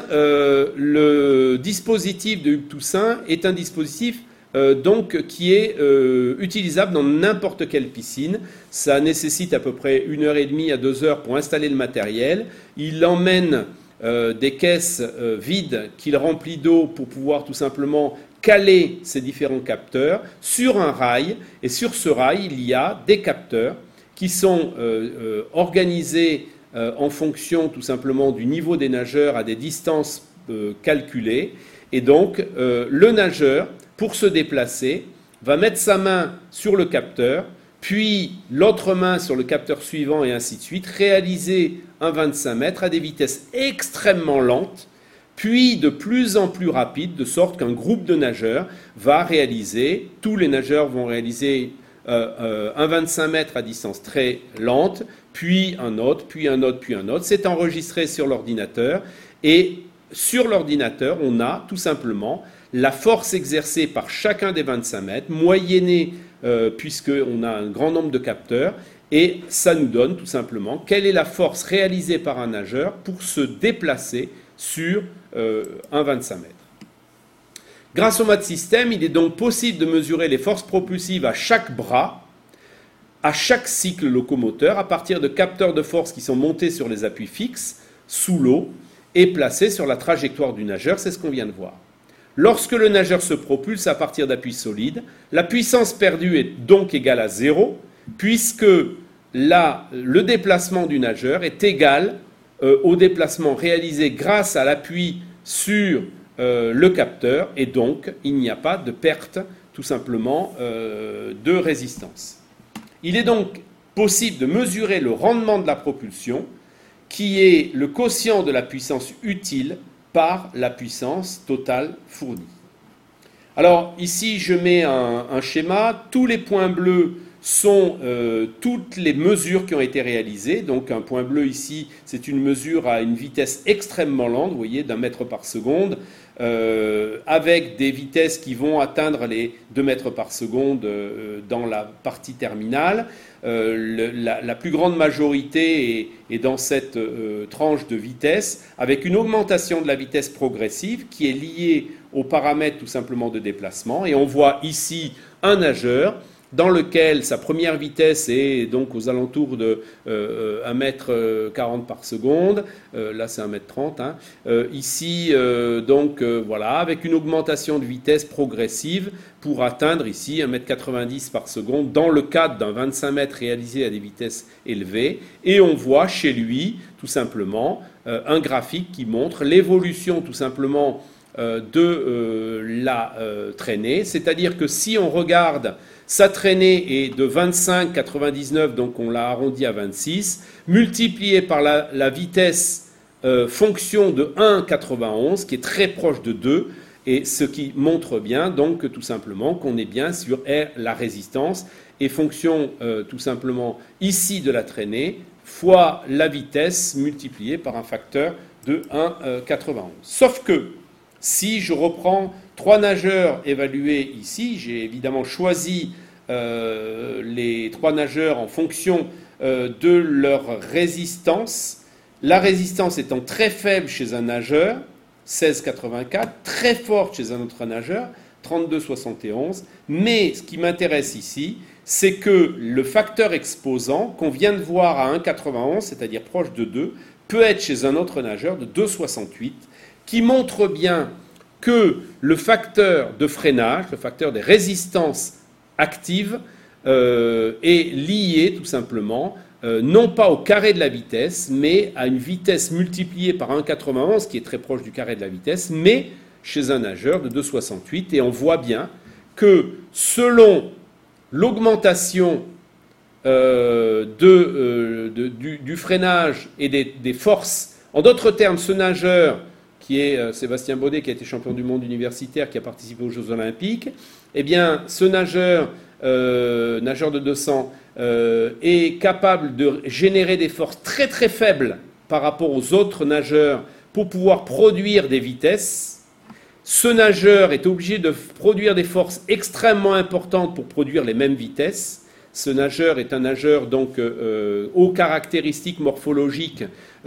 le dispositif de Hugues Toussaint est un dispositif donc qui est utilisable dans n'importe quelle piscine. Ça nécessite à peu près 1h30 à 2 heures pour installer le matériel. Il emmène des caisses vides qu'il remplit d'eau pour pouvoir tout simplement caler ces différents capteurs sur un rail. Et sur ce rail, il y a des capteurs qui sont organisés en fonction tout simplement du niveau des nageurs à des distances calculées. Et donc, le nageur, pour se déplacer, va mettre sa main sur le capteur, puis l'autre main sur le capteur suivant et ainsi de suite, réaliser un 25 mètres à des vitesses extrêmement lentes, puis de plus en plus rapides, de sorte qu'un groupe de nageurs va réaliser, tous les nageurs vont réaliser un 25 mètres à distance très lente, puis un autre, puis un autre, puis un autre. C'est enregistré sur l'ordinateur et sur l'ordinateur, on a tout simplement la force exercée par chacun des 25 mètres, moyennée puisqu'on a un grand nombre de capteurs, et ça nous donne tout simplement quelle est la force réalisée par un nageur pour se déplacer sur un 25 mètres. Grâce au MAT système, il est donc possible de mesurer les forces propulsives à chaque bras, à chaque cycle locomoteur, à partir de capteurs de force qui sont montés sur les appuis fixes, sous l'eau, et placés sur la trajectoire du nageur, c'est ce qu'on vient de voir. Lorsque le nageur se propulse à partir d'appuis solides, la puissance perdue est donc égale à 0, puisque le déplacement du nageur est égal au déplacement réalisé grâce à l'appui sur le capteur, et donc il n'y a pas de perte, tout simplement, de résistance. Il est donc possible de mesurer le rendement de la propulsion, qui est le quotient de la puissance utile par la puissance totale fournie. Alors ici je mets un schéma, tous les points bleus sont toutes les mesures qui ont été réalisées. Donc un point bleu ici, c'est une mesure à une vitesse extrêmement lente, vous voyez, d'1 mètre par seconde, avec des vitesses qui vont atteindre les 2 mètres par seconde dans la partie terminale. La plus grande majorité est dans cette tranche de vitesse, avec une augmentation de la vitesse progressive qui est liée aux paramètres tout simplement de déplacement. Et on voit ici un nageur dans lequel sa première vitesse est donc aux alentours de 1,40 m par seconde. Là, c'est 1,30 m. Ici, voilà, avec une augmentation de vitesse progressive pour atteindre ici 1,90 m par seconde dans le cadre d'un 25 mètres réalisé à des vitesses élevées. Et on voit chez lui, tout simplement, un graphique qui montre l'évolution, tout simplement, de la traînée. C'est-à-dire que si on regarde sa traînée est de 25,99, donc on l'a arrondi à 26, multiplié par la vitesse fonction de 1,91, qui est très proche de 2, et ce qui montre bien, donc, tout simplement, qu'on est bien sur R, la résistance, et fonction, tout simplement, ici de la traînée, fois la vitesse multipliée par un facteur de 1,91. Sauf que, si je reprends 3 nageurs évalués ici, j'ai évidemment choisi les 3 nageurs en fonction de leur résistance. La résistance étant très faible chez un nageur, 16,84, très forte chez un autre nageur, 32,71. Mais ce qui m'intéresse ici, c'est que le facteur exposant qu'on vient de voir à 1,91, c'est-à-dire proche de 2, peut être chez un autre nageur de 2,68, qui montre bien que le facteur de freinage, le facteur des résistances actives, est lié tout simplement, non pas au carré de la vitesse, mais à une vitesse multipliée par 1,91, qui est très proche du carré de la vitesse, mais chez un nageur de 2,68. Et on voit bien que selon l'augmentation du freinage et des forces, en d'autres termes, ce nageur qui est Sébastien Baudet, qui a été champion du monde universitaire, qui a participé aux Jeux Olympiques, eh bien, ce nageur de 200, est capable de générer des forces très très faibles par rapport aux autres nageurs pour pouvoir produire des vitesses. Ce nageur est obligé de produire des forces extrêmement importantes pour produire les mêmes vitesses. Ce nageur est un nageur donc aux caractéristiques morphologiques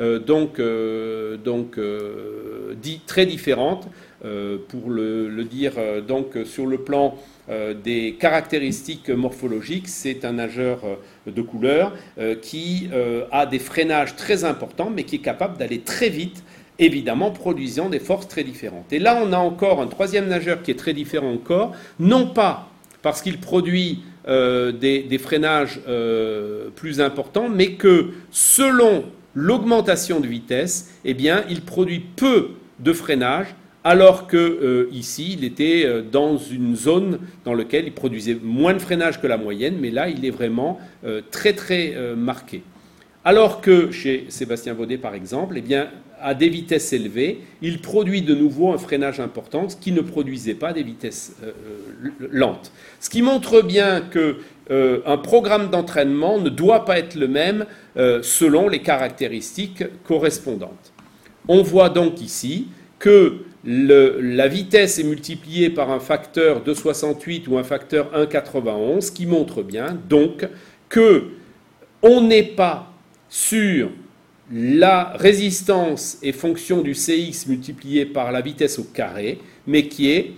dit très différentes. Pour le dire donc sur le plan des caractéristiques morphologiques, c'est un nageur de couleur qui a des freinages très importants, mais qui est capable d'aller très vite, évidemment produisant des forces très différentes. Et là, on a encore un troisième nageur qui est très différent encore, non pas parce qu'il produit des freinages plus importants, mais que selon l'augmentation de vitesse, eh bien, il produit peu de freinage, alors que ici, il était dans une zone dans laquelle il produisait moins de freinage que la moyenne, mais là, il est vraiment très très marqué. Alors que chez Sébastien Baudet, par exemple, eh bien, à des vitesses élevées, il produit de nouveau un freinage important, ce qui ne produisait pas des vitesses lentes. Ce qui montre bien qu'un programme d'entraînement ne doit pas être le même selon les caractéristiques correspondantes. On voit donc ici que la vitesse est multipliée par un facteur 2,68 ou un facteur 1,91, ce qui montre bien donc qu'on n'est pas sur la résistance est fonction du Cx multiplié par la vitesse au carré, mais qui est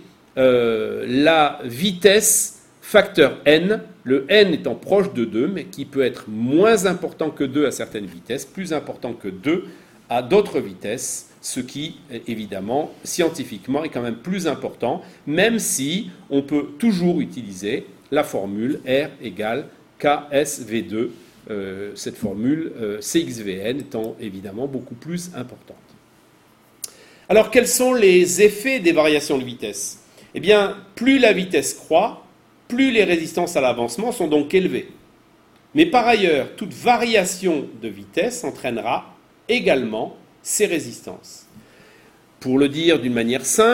la vitesse facteur n, le n étant proche de 2, mais qui peut être moins important que 2 à certaines vitesses, plus important que 2 à d'autres vitesses, ce qui, évidemment, scientifiquement, est quand même plus important, même si on peut toujours utiliser la formule R égale KSV2, cette formule CXVN étant évidemment beaucoup plus importante. Alors, quels sont les effets des variations de vitesse ? Eh bien, plus la vitesse croît, plus les résistances à l'avancement sont donc élevées. Mais par ailleurs, toute variation de vitesse entraînera également ces résistances. Pour le dire d'une manière simple,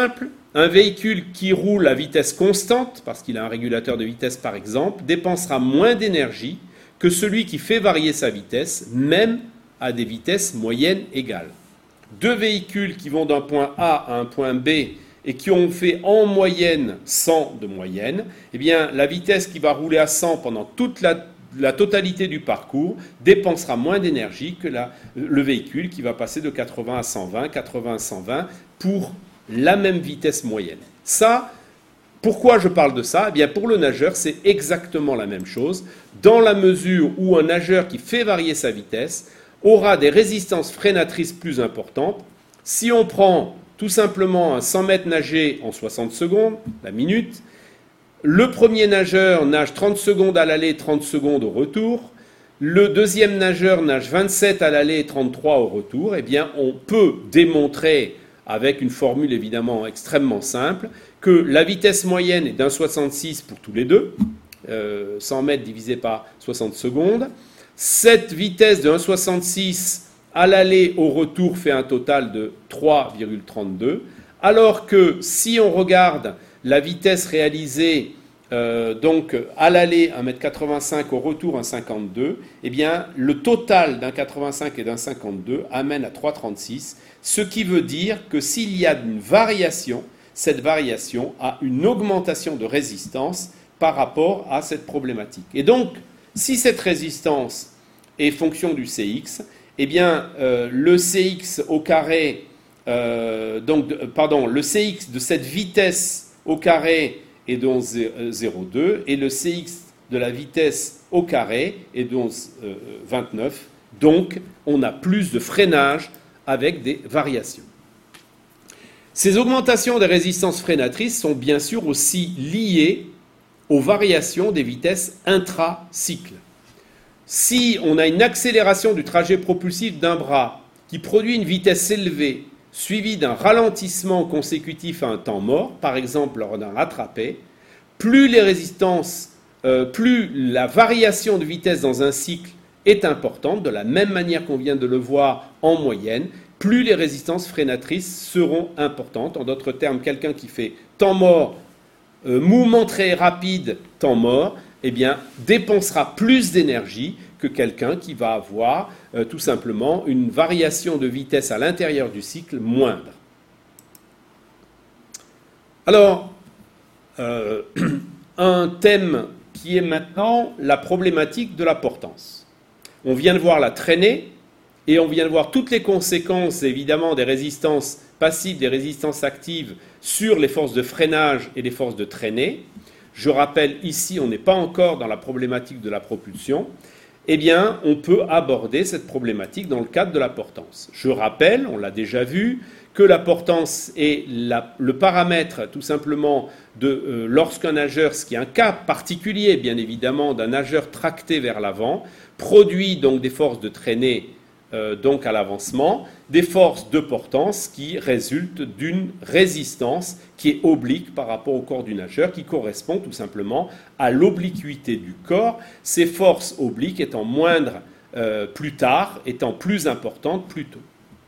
un véhicule qui roule à vitesse constante, parce qu'il a un régulateur de vitesse par exemple, dépensera moins d'énergie que celui qui fait varier sa vitesse, même à des vitesses moyennes égales. Deux véhicules qui vont d'un point A à un point B et qui ont fait en moyenne 100 de moyenne, eh bien, la vitesse qui va rouler à 100 pendant toute la totalité du parcours dépensera moins d'énergie que le véhicule qui va passer de 80 à 120, 80 à 120 pour la même vitesse moyenne. Ça, pourquoi je parle de ça ? Eh bien, pour le nageur, c'est exactement la même chose, dans la mesure où un nageur qui fait varier sa vitesse aura des résistances freinatrices plus importantes. Si on prend tout simplement un 100 mètres nagé en 60 secondes, la minute, le premier nageur nage 30 secondes à l'aller, 30 secondes au retour, le deuxième nageur nage 27 à l'aller et 33 au retour, eh bien on peut démontrer, avec une formule évidemment extrêmement simple, que la vitesse moyenne est d'1,66 pour tous les deux, 100 mètres divisé par 60 secondes. Cette vitesse de 1,66 à l'aller au retour fait un total de 3,32, alors que si on regarde la vitesse réalisée donc à l'aller 1,85 m, au retour 1,52 m, eh bien le total d'un 85 et d'un 52 amène à 3,36, ce qui veut dire que s'il y a une variation, cette variation a une augmentation de résistance par rapport à cette problématique. Et donc, si cette résistance est fonction du CX, eh bien, le CX au carré, le CX de cette vitesse au carré est donc 0,2 et le CX de la vitesse au carré est donc 29. Donc, on a plus de freinage avec des variations. Ces augmentations des résistances freinatrices sont bien sûr aussi liées aux variations des vitesses intra-cycles. Si on a une accélération du trajet propulsif d'un bras qui produit une vitesse élevée, suivie d'un ralentissement consécutif à un temps mort, par exemple lors d'un rattrapé, plus les résistances, plus la variation de vitesse dans un cycle est importante, de la même manière qu'on vient de le voir en moyenne, plus les résistances freinatrices seront importantes. En d'autres termes, quelqu'un qui fait temps mort, mouvement très rapide, temps mort, eh bien, dépensera plus d'énergie que quelqu'un qui va avoir tout simplement une variation de vitesse à l'intérieur du cycle moindre. Alors, un thème qui est maintenant la problématique de la portance. On vient de voir la traînée et on vient de voir toutes les conséquences, évidemment, des résistances passives, des résistances actives sur les forces de freinage et les forces de traînée. Je rappelle ici, on n'est pas encore dans la problématique de la propulsion. Eh bien, on peut aborder cette problématique dans le cadre de la portance. Je rappelle, on l'a déjà vu, que la portance est le paramètre tout simplement de lorsqu'un nageur, ce qui est un cas particulier bien évidemment d'un nageur tracté vers l'avant, produit donc des forces de traînée donc à l'avancement, des forces de portance qui résultent d'une résistance qui est oblique par rapport au corps du nageur, qui correspond tout simplement à l'obliquité du corps, ces forces obliques étant moindres plus tard, étant plus importantes plus tôt.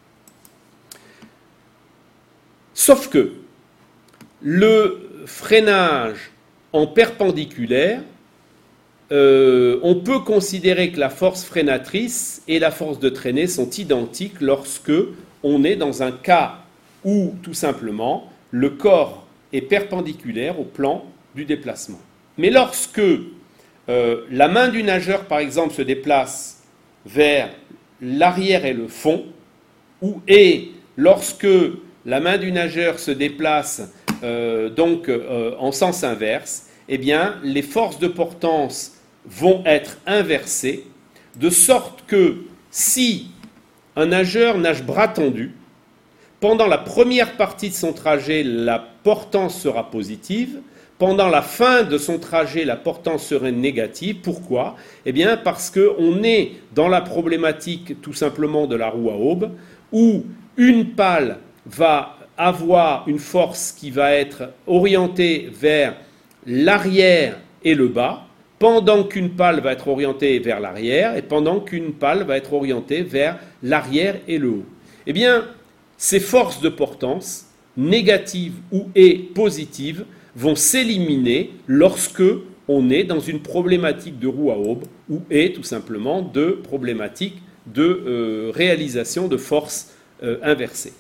Sauf que le freinage en perpendiculaire, on peut considérer que la force freinatrice et la force de traînée sont identiques lorsque on est dans un cas où, tout simplement, le corps est perpendiculaire au plan du déplacement. Mais lorsque la main du nageur, par exemple, se déplace vers l'arrière et le fond, et lorsque la main du nageur se déplace en sens inverse, eh bien, les forces de portance vont être inversées, de sorte que si un nageur nage bras tendu, pendant la première partie de son trajet, la portance sera positive. Pendant la fin de son trajet, la portance serait négative. Pourquoi ? Eh bien, parce qu'on est dans la problématique tout simplement de la roue à aube, où une pale va avoir une force qui va être orientée vers l'arrière et le bas, pendant qu'une pale va être orientée vers l'arrière et pendant qu'une pale va être orientée vers l'arrière et le haut. Eh bien, ces forces de portance négatives ou et positives vont s'éliminer lorsque on est dans une problématique de roue à aubes ou est tout simplement de problématique de réalisation de forces inversées.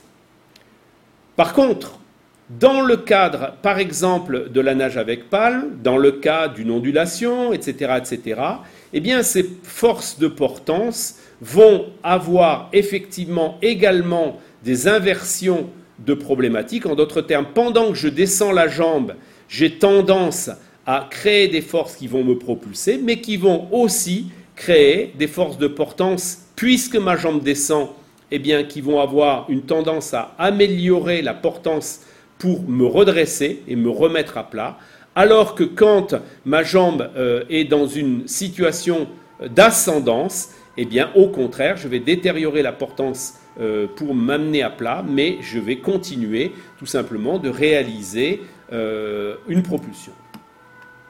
Par contre, dans le cadre, par exemple, de la nage avec pale, dans le cas d'une ondulation, etc., eh bien, ces forces de portance vont avoir effectivement également des inversions de problématiques. En d'autres termes, pendant que je descends la jambe, j'ai tendance à créer des forces qui vont me propulser, mais qui vont aussi créer des forces de portance, puisque ma jambe descend, eh bien, qui vont avoir une tendance à améliorer la portance pour me redresser et me remettre à plat, alors que quand ma jambe est dans une situation d'ascendance, eh bien, au contraire, je vais détériorer la portance pour m'amener à plat, mais je vais continuer tout simplement de réaliser une propulsion. Pourquoi ?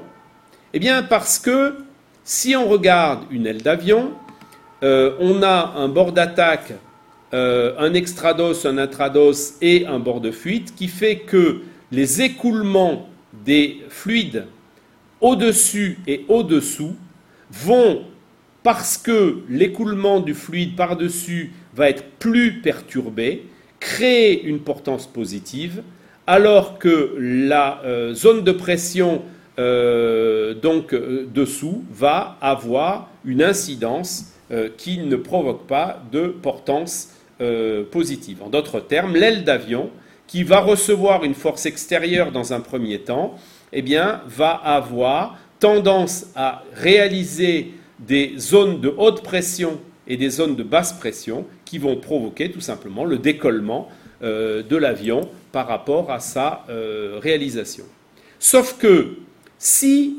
Eh bien, parce que si on regarde une aile d'avion, on a un bord d'attaque, un extrados, un intrados et un bord de fuite qui fait que les écoulements des fluides au-dessus et au-dessous vont, parce que l'écoulement du fluide par-dessus va être plus perturbé, créer une portance positive, alors que la zone de pression donc dessous va avoir une incidence qui ne provoque pas de portance positive. En d'autres termes, l'aile d'avion, qui va recevoir une force extérieure dans un premier temps, eh bien, va avoir tendance à réaliser des zones de haute pression et des zones de basse pression qui vont provoquer tout simplement le décollement de l'avion par rapport à sa réalisation. Sauf que si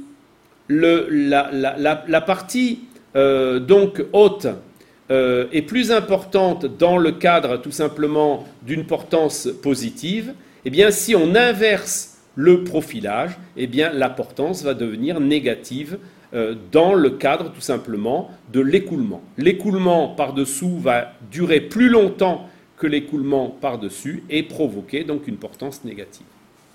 la partie donc haute est plus importante dans le cadre tout simplement d'une portance positive, eh bien si on inverse le profilage, eh bien la portance va devenir négative dans le cadre tout simplement de l'écoulement. L'écoulement par-dessous va durer plus longtemps que l'écoulement par-dessus et provoquer donc une portance négative.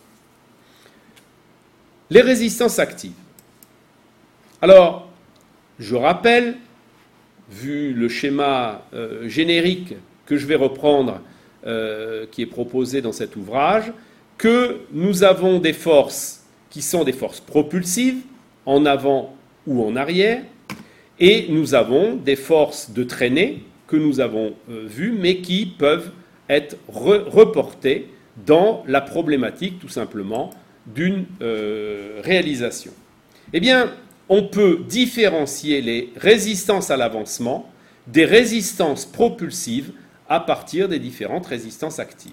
Les résistances actives. Alors, je rappelle, vu le schéma générique que je vais reprendre, qui est proposé dans cet ouvrage, que nous avons des forces qui sont des forces propulsives, en avant ou en arrière, et nous avons des forces de traînée que nous avons vues, mais qui peuvent être reportées dans la problématique, tout simplement, d'une réalisation. Eh bien, on peut différencier les résistances à l'avancement des résistances propulsives à partir des différentes résistances actives.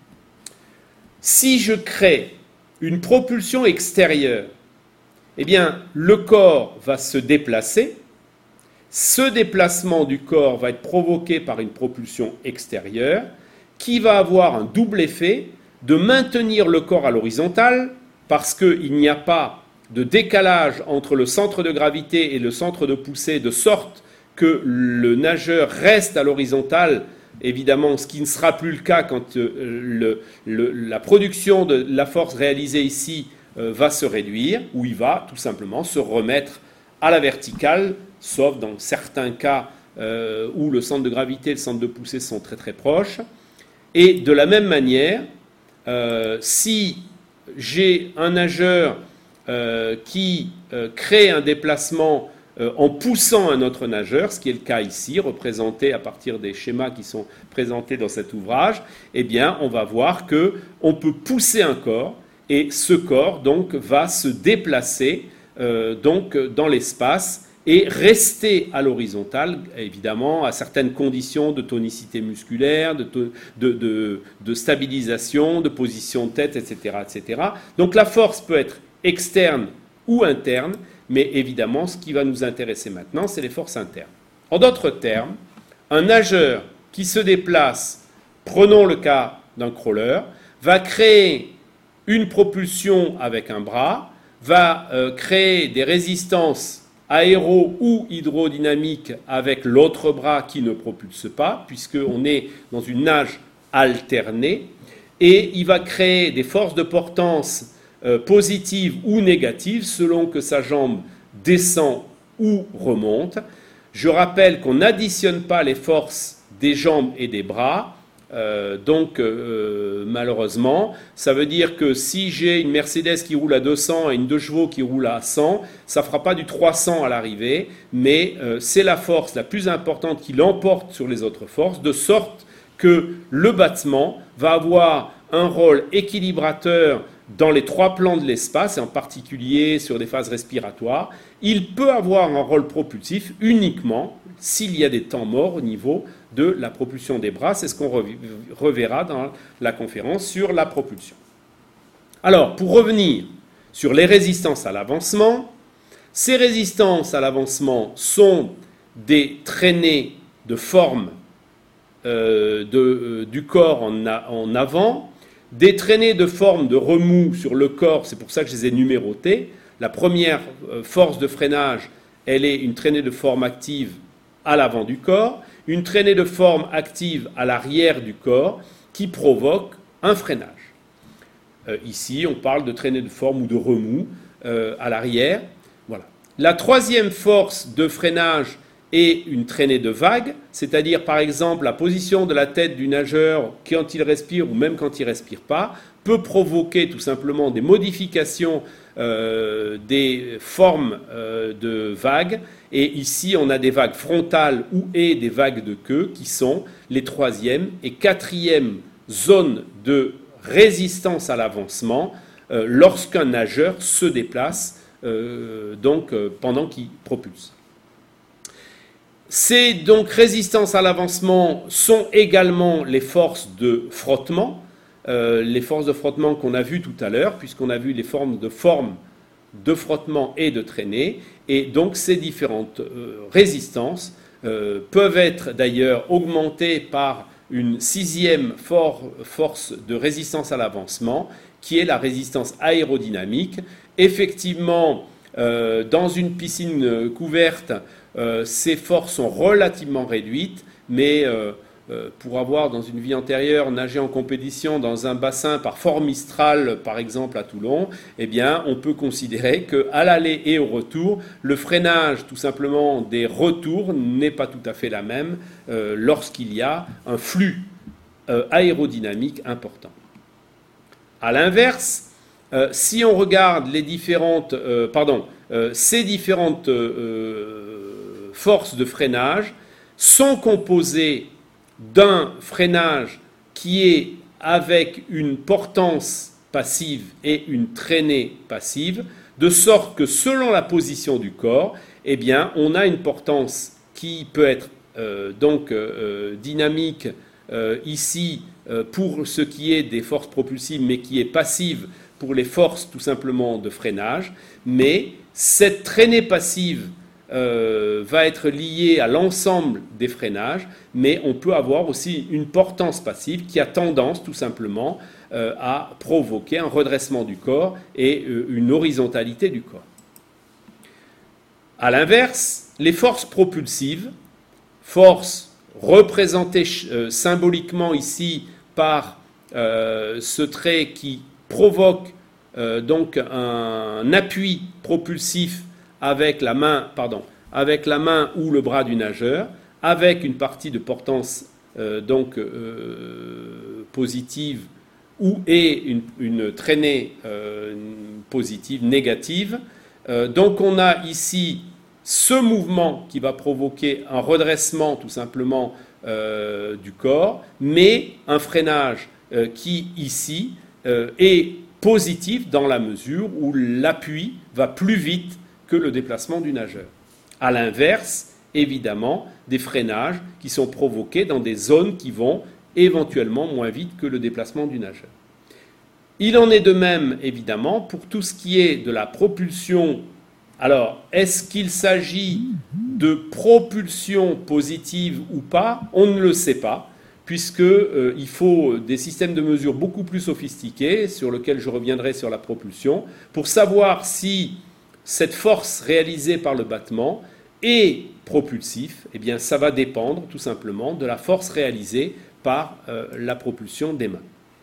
Si je crée une propulsion extérieure, eh bien, le corps va se déplacer. Ce déplacement du corps va être provoqué par une propulsion extérieure qui va avoir un double effet de maintenir le corps à l'horizontale parce qu'il n'y a pas de décalage entre le centre de gravité et le centre de poussée de sorte que le nageur reste à l'horizontale, évidemment, ce qui ne sera plus le cas quand la production de la force réalisée ici va se réduire, où il va tout simplement se remettre à la verticale, sauf dans certains cas où le centre de gravité et le centre de poussée sont très très proches. Et de la même manière, si j'ai un nageur qui crée un déplacement en poussant un autre nageur, ce qui est le cas ici, représenté à partir des schémas qui sont présentés dans cet ouvrage, eh bien, on va voir qu'on peut pousser un corps, et ce corps donc va se déplacer donc dans l'espace et rester à l'horizontale, évidemment, à certaines conditions de tonicité musculaire, de stabilisation, de position de tête, etc., etc. Donc la force peut être externe ou interne, mais évidemment, ce qui va nous intéresser maintenant, c'est les forces internes. En d'autres termes, un nageur qui se déplace, prenons le cas d'un crawler, va créer une propulsion avec un bras, va créer des résistances aéro- ou hydrodynamiques avec l'autre bras qui ne propulse pas, puisqu'on est dans une nage alternée, et il va créer des forces de portance positives ou négatives selon que sa jambe descend ou remonte. Je rappelle qu'on n'additionne pas les forces des jambes et des bras, malheureusement, ça veut dire que si j'ai une Mercedes qui roule à 200 et une 2 chevaux qui roule à 100, ça ne fera pas du 300 à l'arrivée, mais c'est la force la plus importante qui l'emporte sur les autres forces, de sorte que le battement va avoir un rôle équilibrateur dans les 3 plans de l'espace, et en particulier sur des phases respiratoires. Il peut avoir un rôle propulsif uniquement s'il y a des temps morts au niveau de la propulsion des bras. C'est ce qu'on reverra dans la conférence sur la propulsion. Alors, pour revenir sur les résistances à l'avancement, ces résistances à l'avancement sont des traînées de forme du corps en avant, des traînées de forme de remous sur le corps, c'est pour ça que je les ai numérotées. La première force de freinage, elle est une traînée de forme active à l'avant du corps, une traînée de forme active à l'arrière du corps qui provoque un freinage. Ici, on parle de traînée de forme ou de remous à l'arrière. Voilà. La troisième force de freinage est une traînée de vague, c'est-à-dire par exemple la position de la tête du nageur quand il respire ou même quand il ne respire pas, peut provoquer tout simplement des modifications des formes de vagues. Et ici, on a des vagues frontales et des vagues de queue qui sont les troisième et quatrième zones de résistance à l'avancement lorsqu'un nageur se déplace pendant qu'il propulse. Ces donc résistances à l'avancement sont également les forces de frottement, les forces de frottement qu'on a vues tout à l'heure, puisqu'on a vu les formes de frottement et de traînée, et donc ces différentes résistances peuvent être d'ailleurs augmentées par une sixième force de résistance à l'avancement, qui est la résistance aérodynamique. Effectivement, dans une piscine couverte, ces forces sont relativement réduites, mais pour avoir dans une vie antérieure nagé en compétition dans un bassin par Fort Mistral, par exemple à Toulon, eh bien, on peut considérer qu'à l'aller et au retour, le freinage tout simplement des retours n'est pas tout à fait la même lorsqu'il y a un flux aérodynamique important. À l'inverse, si on regarde ces différentes forces de freinage sont composées d'un freinage qui est avec une portance passive et une traînée passive, de sorte que selon la position du corps, eh bien, on a une portance qui peut être dynamique ici pour ce qui est des forces propulsives, mais qui est passive pour les forces tout simplement de freinage. Mais cette traînée passive va être liée à l'ensemble des freinages, mais on peut avoir aussi une portance passive qui a tendance tout simplement à provoquer un redressement du corps et une horizontalité du corps. A l'inverse, les forces propulsives, forces représentées symboliquement ici par ce trait qui provoque donc un appui propulsif avec la main ou le bras du nageur, avec une partie de portance positive et une traînée positive, négative. Donc on a ici ce mouvement qui va provoquer un redressement tout simplement du corps, mais un freinage qui ici est positif dans la mesure où l'appui va plus vite que le déplacement du nageur. A l'inverse, évidemment, des freinages qui sont provoqués dans des zones qui vont éventuellement moins vite que le déplacement du nageur. Il en est de même, évidemment, pour tout ce qui est de la propulsion. Alors, est-ce qu'il s'agit de propulsion positive ou pas? On ne le sait pas, puisqu'il faut des systèmes de mesure beaucoup plus sophistiqués, sur lesquels je reviendrai sur la propulsion, pour savoir si cette force réalisée par le battement est propulsif. Eh bien, ça va dépendre tout simplement de la force réalisée par la propulsion des mains.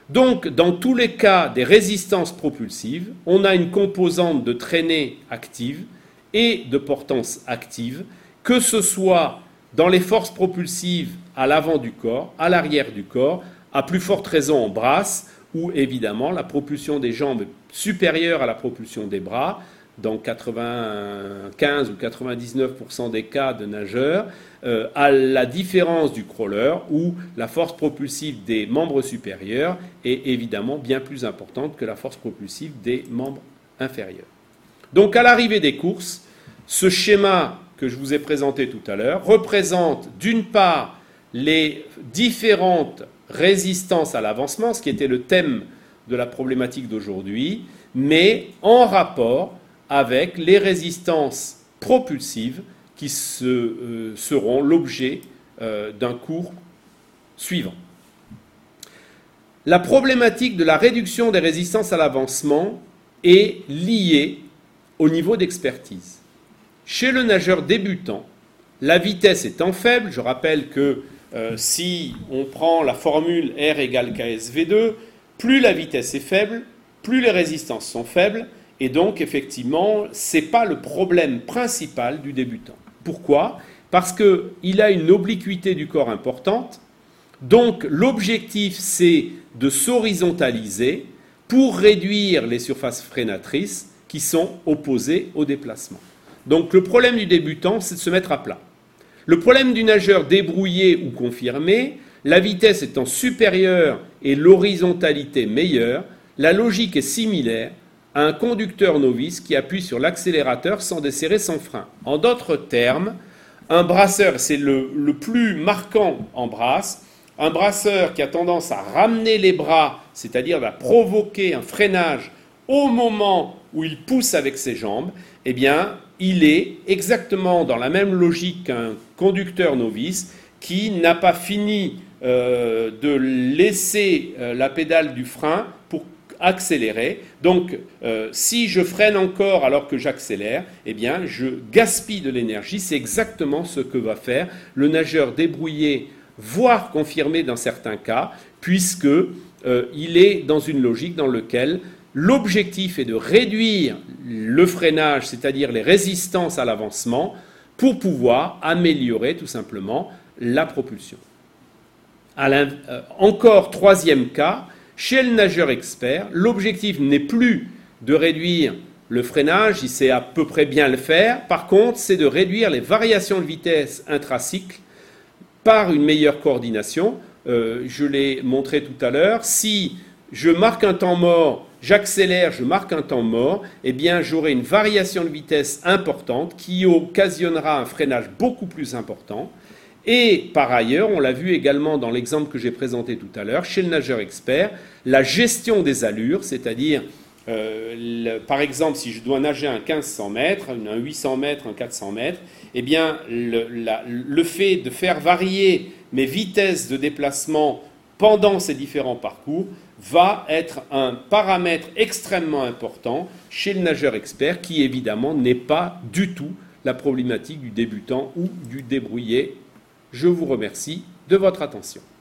Donc, dans tous les cas des résistances propulsives, on a une composante de traînée active et de portance active, que ce soit dans les forces propulsives à l'avant du corps, à l'arrière du corps, à plus forte raison en brasse, où évidemment la propulsion des jambes est supérieure à la propulsion des bras, dans 95 ou 99% des cas de nageurs, à la différence du crawler, où la force propulsive des membres supérieurs est évidemment bien plus importante que la force propulsive des membres inférieurs. Donc à l'arrivée des courses, ce schéma que je vous ai présenté tout à l'heure représente d'une part les différentes résistances à l'avancement, ce qui était le thème de la problématique d'aujourd'hui, mais en rapport avec les résistances propulsives qui seront l'objet d'un cours suivant. La problématique de la réduction des résistances à l'avancement est liée au niveau d'expertise. Chez le nageur débutant, la vitesse étant faible, je rappelle que si on prend la formule R égale KSV2, plus la vitesse est faible, plus les résistances sont faibles, et donc effectivement, ce n'est pas le problème principal du débutant. Pourquoi ? Parce qu'il a une obliquité du corps importante, donc l'objectif c'est de s'horizontaliser pour réduire les surfaces freinatrices qui sont opposées au déplacement. Donc le problème du débutant, c'est de se mettre à plat. Le problème du nageur débrouillé ou confirmé, la vitesse étant supérieure et l'horizontalité meilleure, la logique est similaire à un conducteur novice qui appuie sur l'accélérateur sans desserrer son frein. En d'autres termes, un brasseur, c'est le plus marquant en brasse, un brasseur qui a tendance à ramener les bras, c'est-à-dire à provoquer un freinage au moment où il pousse avec ses jambes, eh bien, il est exactement dans la même logique qu'un conducteur novice qui n'a pas fini de laisser la pédale du frein pour accélérer. Donc, si je freine encore alors que j'accélère, eh bien, je gaspille de l'énergie. C'est exactement ce que va faire le nageur débrouillé, voire confirmé dans certains cas, puisque il est dans une logique dans laquelle l'objectif est de réduire le freinage, c'est-à-dire les résistances à l'avancement, pour pouvoir améliorer tout simplement la propulsion. Encore troisième cas, chez le nageur expert, l'objectif n'est plus de réduire le freinage, il sait à peu près bien le faire, par contre c'est de réduire les variations de vitesse intracycle par une meilleure coordination. Je l'ai montré tout à l'heure, si je marque un temps mort, j'accélère, je marque un temps mort, eh bien j'aurai une variation de vitesse importante qui occasionnera un freinage beaucoup plus important. Et par ailleurs, on l'a vu également dans l'exemple que j'ai présenté tout à l'heure, chez le nageur expert, la gestion des allures, c'est-à-dire, par exemple, si je dois nager un 1500 mètres, un 800 mètres, un 400 mètres, eh bien le fait de faire varier mes vitesses de déplacement pendant ces différents parcours va être un paramètre extrêmement important chez le nageur expert qui, évidemment, n'est pas du tout la problématique du débutant ou du débrouillé. Je vous remercie de votre attention.